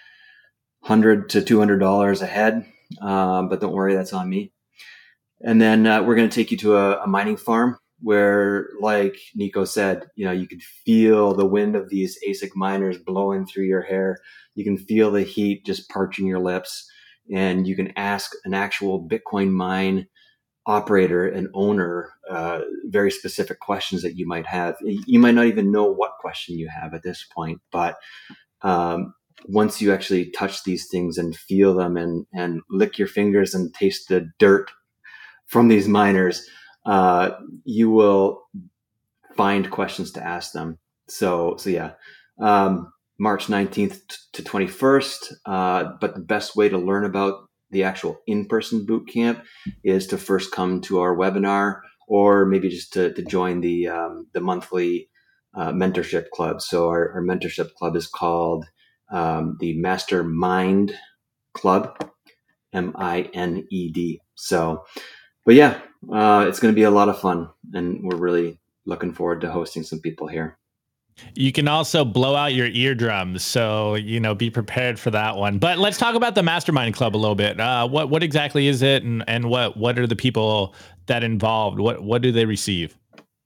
hundred to two hundred dollars a head. Um, but don't worry, that's on me. And then uh, we're going to take you to a, a mining farm where, like Nico said, you know, you could feel the wind of these A S I C miners blowing through your hair. You can feel the heat just parching your lips, and you can ask an actual Bitcoin mine operator and owner uh, very specific questions that you might have. You might not even know what question you have at this point, but um, once you actually touch these things and feel them and, and lick your fingers and taste the dirt from these miners, uh, you will find questions to ask them. So, so yeah, um, March nineteenth to twenty-first. Uh, but the best way to learn about the actual in-person boot camp is to first come to our webinar, or maybe just to, to join the um, the monthly uh, mentorship club. So our, our mentorship club is called um, the Mastermind Club, M I N E D. So, but yeah, uh, it's going to be a lot of fun, and we're really looking forward to hosting some people here. You can also blow out your eardrums, so you know, be prepared for that one. But let's talk about the Mastermind Club a little bit. Uh, what what exactly is it, and and what what are the people that involved? What what do they receive?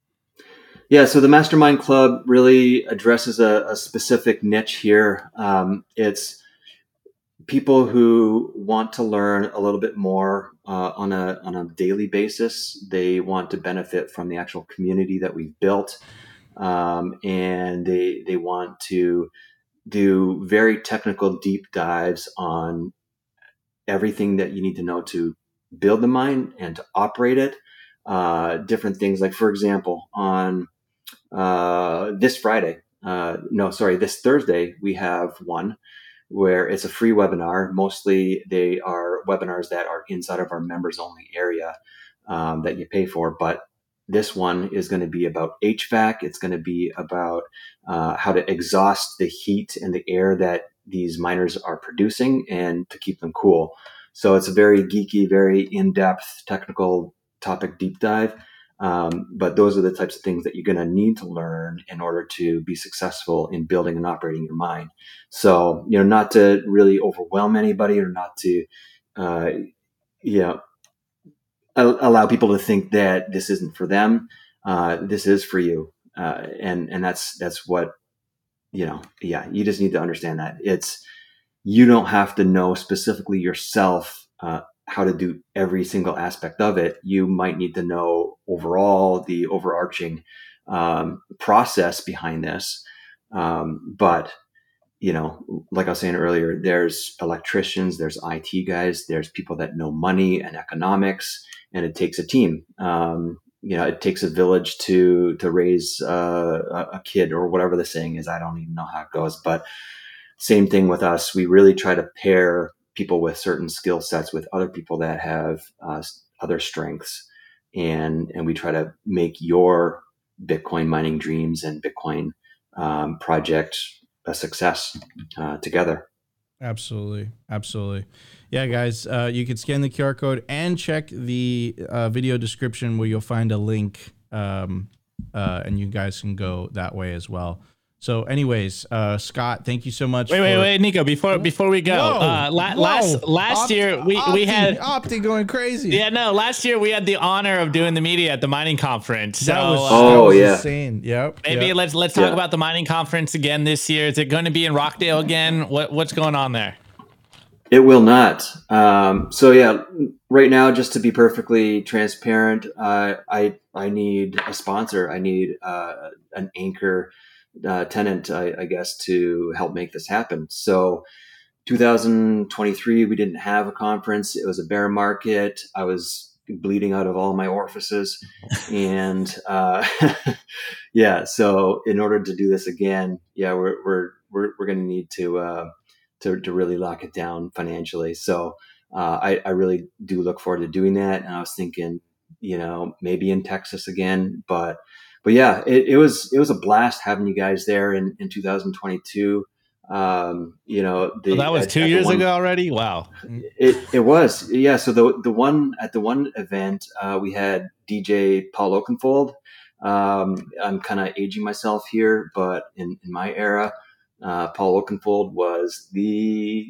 Yeah, so the Mastermind Club really addresses a, a specific niche here. Um, it's people who want to learn a little bit more uh, on a on a daily basis. They want to benefit from the actual community that we've built. Um, and they they want to do very technical deep dives on everything that you need to know to build the mine and to operate it. Uh, different things, like for example, on uh, this Friday, uh, no, sorry, this Thursday, we have one where it's a free webinar. Mostly they are webinars that are inside of our members only area um, that you pay for, but this one is going to be about H V A C. It's going to be about uh, how to exhaust the heat and the air that these miners are producing and to keep them cool. So it's a very geeky, very in-depth technical topic deep dive. Um, but those are the types of things that you're going to need to learn in order to be successful in building and operating your mine. So, you know, not to really overwhelm anybody or not to, uh, you know, allow people to think that this isn't for them. Uh, this is for you. Uh, and, and that's, that's what, you know, yeah, you just need to understand that it's, you don't have to know specifically yourself, uh, how to do every single aspect of it. You might need to know overall the overarching, um, process behind this. Um, but, you know, like I was saying earlier, there's electricians, there's I T guys, there's people that know money and economics, and it takes a team. Um, you know, it takes a village to to raise uh, a kid, or whatever the saying is. I don't even know how it goes, but same thing with us. We really try to pair people with certain skill sets with other people that have uh, other strengths, and and we try to make your Bitcoin mining dreams and Bitcoin um, project a success uh, together. Absolutely. Absolutely. Yeah, guys, uh, you can scan the Q R code and check the uh, video description where you'll find a link, um, uh, and you guys can go that way as well. So, anyways, uh, Scott, thank you so much. Wait, for- wait, wait, Nico. Before before we go, Whoa, uh, la- whoa. last last Opti- year we, we Opti- had Opti going crazy. yeah no last year we had the honor of doing the media at the mining conference. So That was, uh, Oh, that was yeah. insane. Yep. maybe yep. let's let's talk Yeah. about the mining conference again this year. Is it going to be in Rockdale again? What what's going on there? It will not. Um, so yeah, right now, just to be perfectly transparent, uh, I I need a sponsor. I need uh, an anchor uh, tenant, I, I guess, to help make this happen. So, two thousand twenty-three, we didn't have a conference. It was a bear market. I was bleeding out of all my orifices, and uh, yeah. So, in order to do this again, yeah, we're we're we're, we're going to need to. Uh, To, to really lock it down financially. So uh, I, I really do look forward to doing that. And I was thinking, you know, maybe in Texas again, but, but yeah, it, it was, it was a blast having you guys there in, in two thousand twenty-two. Um, you know, the, Oh, that was at- two at the years one- ago already. Wow. It, it was, yeah. So the, the one at the one event, uh, we had D J Paul Oakenfold. Um, I'm kind of aging myself here, but in, in my era, Uh, Paul Oakenfold was the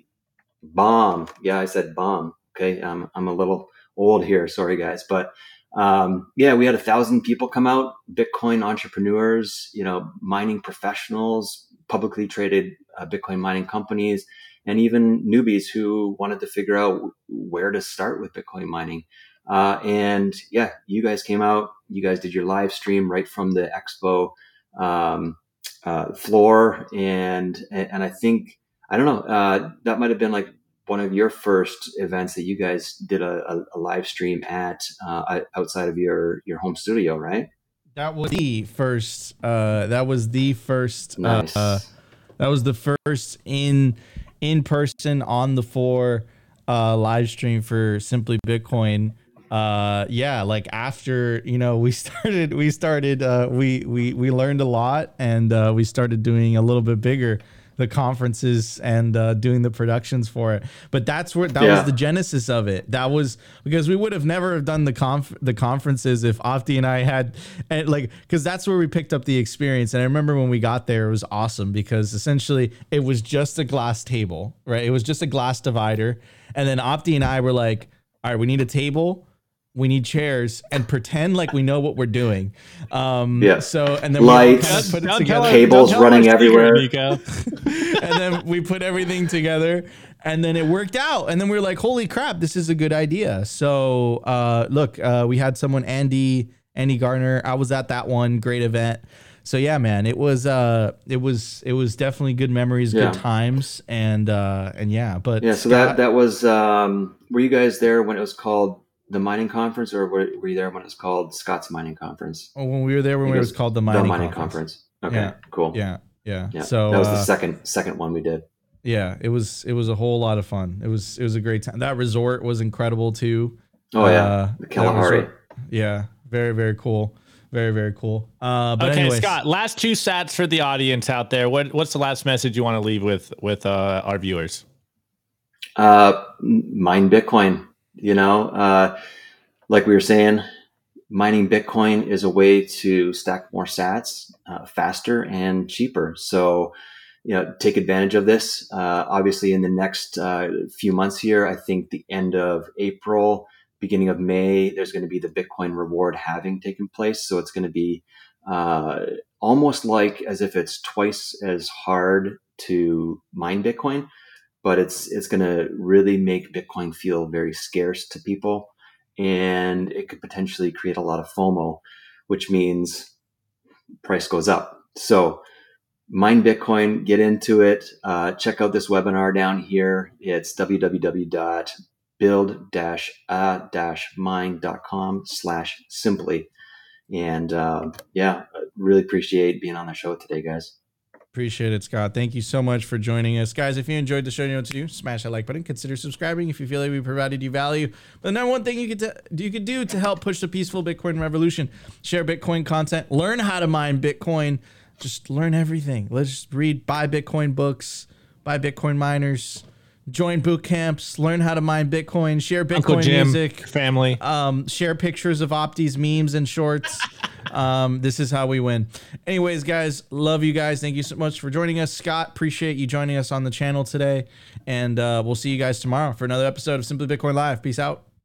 bomb. Yeah, I said bomb. Okay, um, I'm a little old here. Sorry, guys, but um, yeah, we had a thousand people come out. Bitcoin entrepreneurs, you know, mining professionals, publicly traded uh, Bitcoin mining companies, and even newbies who wanted to figure out where to start with Bitcoin mining. Uh, and yeah, you guys came out. You guys did your live stream right from the expo. Um, Uh, floor and and I think I don't know uh, that might have been like one of your first events that you guys did a, a, a live stream at uh, outside of your your home studio, right? That was the first. Uh, that was the first. Nice. Uh, that was the first in in person on the floor uh, live stream for Simply Bitcoin. Uh, yeah, like after you know we started, we started, uh, we we we learned a lot, and uh, we started doing a little bit bigger the conferences and uh, doing the productions for it. But that's where that Yeah. was the genesis of it. That was because we would have never have done the conf the conferences if Opti and I had and like because that's where we picked up the experience. And I remember when we got there, it was awesome because essentially it was just a glass table, right? It was just a glass divider, and then Opti and I were like, all right, we need a table. We need chairs and pretend like we know what we're doing. Um, Yeah. So and then Lights, we all put it Don't together. tell us- Cables don't tell running our secret, everywhere. Nico. And then we put everything together, and then it worked out. And then we were like, "Holy crap, this is a good idea!" So uh, look, uh, we had someone, Andy, Andy Gardner. I was at that one great event. So yeah, man, it was uh, it was it was definitely good memories, Yeah. good times, and uh, and yeah. But Yeah. So Scott- that that was. Um, were you guys there when it was called the mining conference, or were, were you there when it was called Scott's Mining Conference? oh, when we were there when it was called the mining, the mining conference. conference. Okay. Yeah. Cool. Yeah, yeah. Yeah. So that was uh, the second second one we did. yeah, it was it was a whole lot of fun. It was it was a great time. That resort was incredible too. Oh yeah, Uh, the that Kalahari. resort- Yeah, very very cool, very very cool. Uh, but Okay, anyways, Scott. Last two sats for the audience out there. What what's the last message you want to leave with with uh, our viewers? Uh, mine Bitcoin. You know, uh, like we were saying, mining Bitcoin is a way to stack more sats uh, faster and cheaper. So, you know, take advantage of this. Uh, obviously, in the next uh, few months here, I think the end of April, beginning of May, there's going to be the Bitcoin reward halving taking place. So it's going to be uh, almost like as if it's twice as hard to mine Bitcoin, but it's it's going to really make Bitcoin feel very scarce to people. And it could potentially create a lot of FOMO, which means price goes up. So mine Bitcoin, get into it. Uh, check out this webinar down here. It's www.build-a-mine.com slash simply. And uh, yeah, I really appreciate being on the show today, guys. appreciate it, Scott. Thank you so much for joining us, guys. If you enjoyed the show, you know what to do. Smash that like button. Consider subscribing if you feel like we provided you value. But the number one thing you could t- you could do to help push the peaceful Bitcoin revolution: share Bitcoin content, learn how to mine Bitcoin, just learn everything. Let's just read, buy Bitcoin books, buy Bitcoin miners, join boot camps, learn how to mine Bitcoin, share Uncle Bitcoin Jim, music, family. um, share pictures of Opti's memes and shorts. Um, this is how we win. Anyways, guys, love you guys. Thank you so much for joining us. Scott, appreciate you joining us on the channel today. And uh, we'll see you guys tomorrow for another episode of Simply Bitcoin Live. Peace out.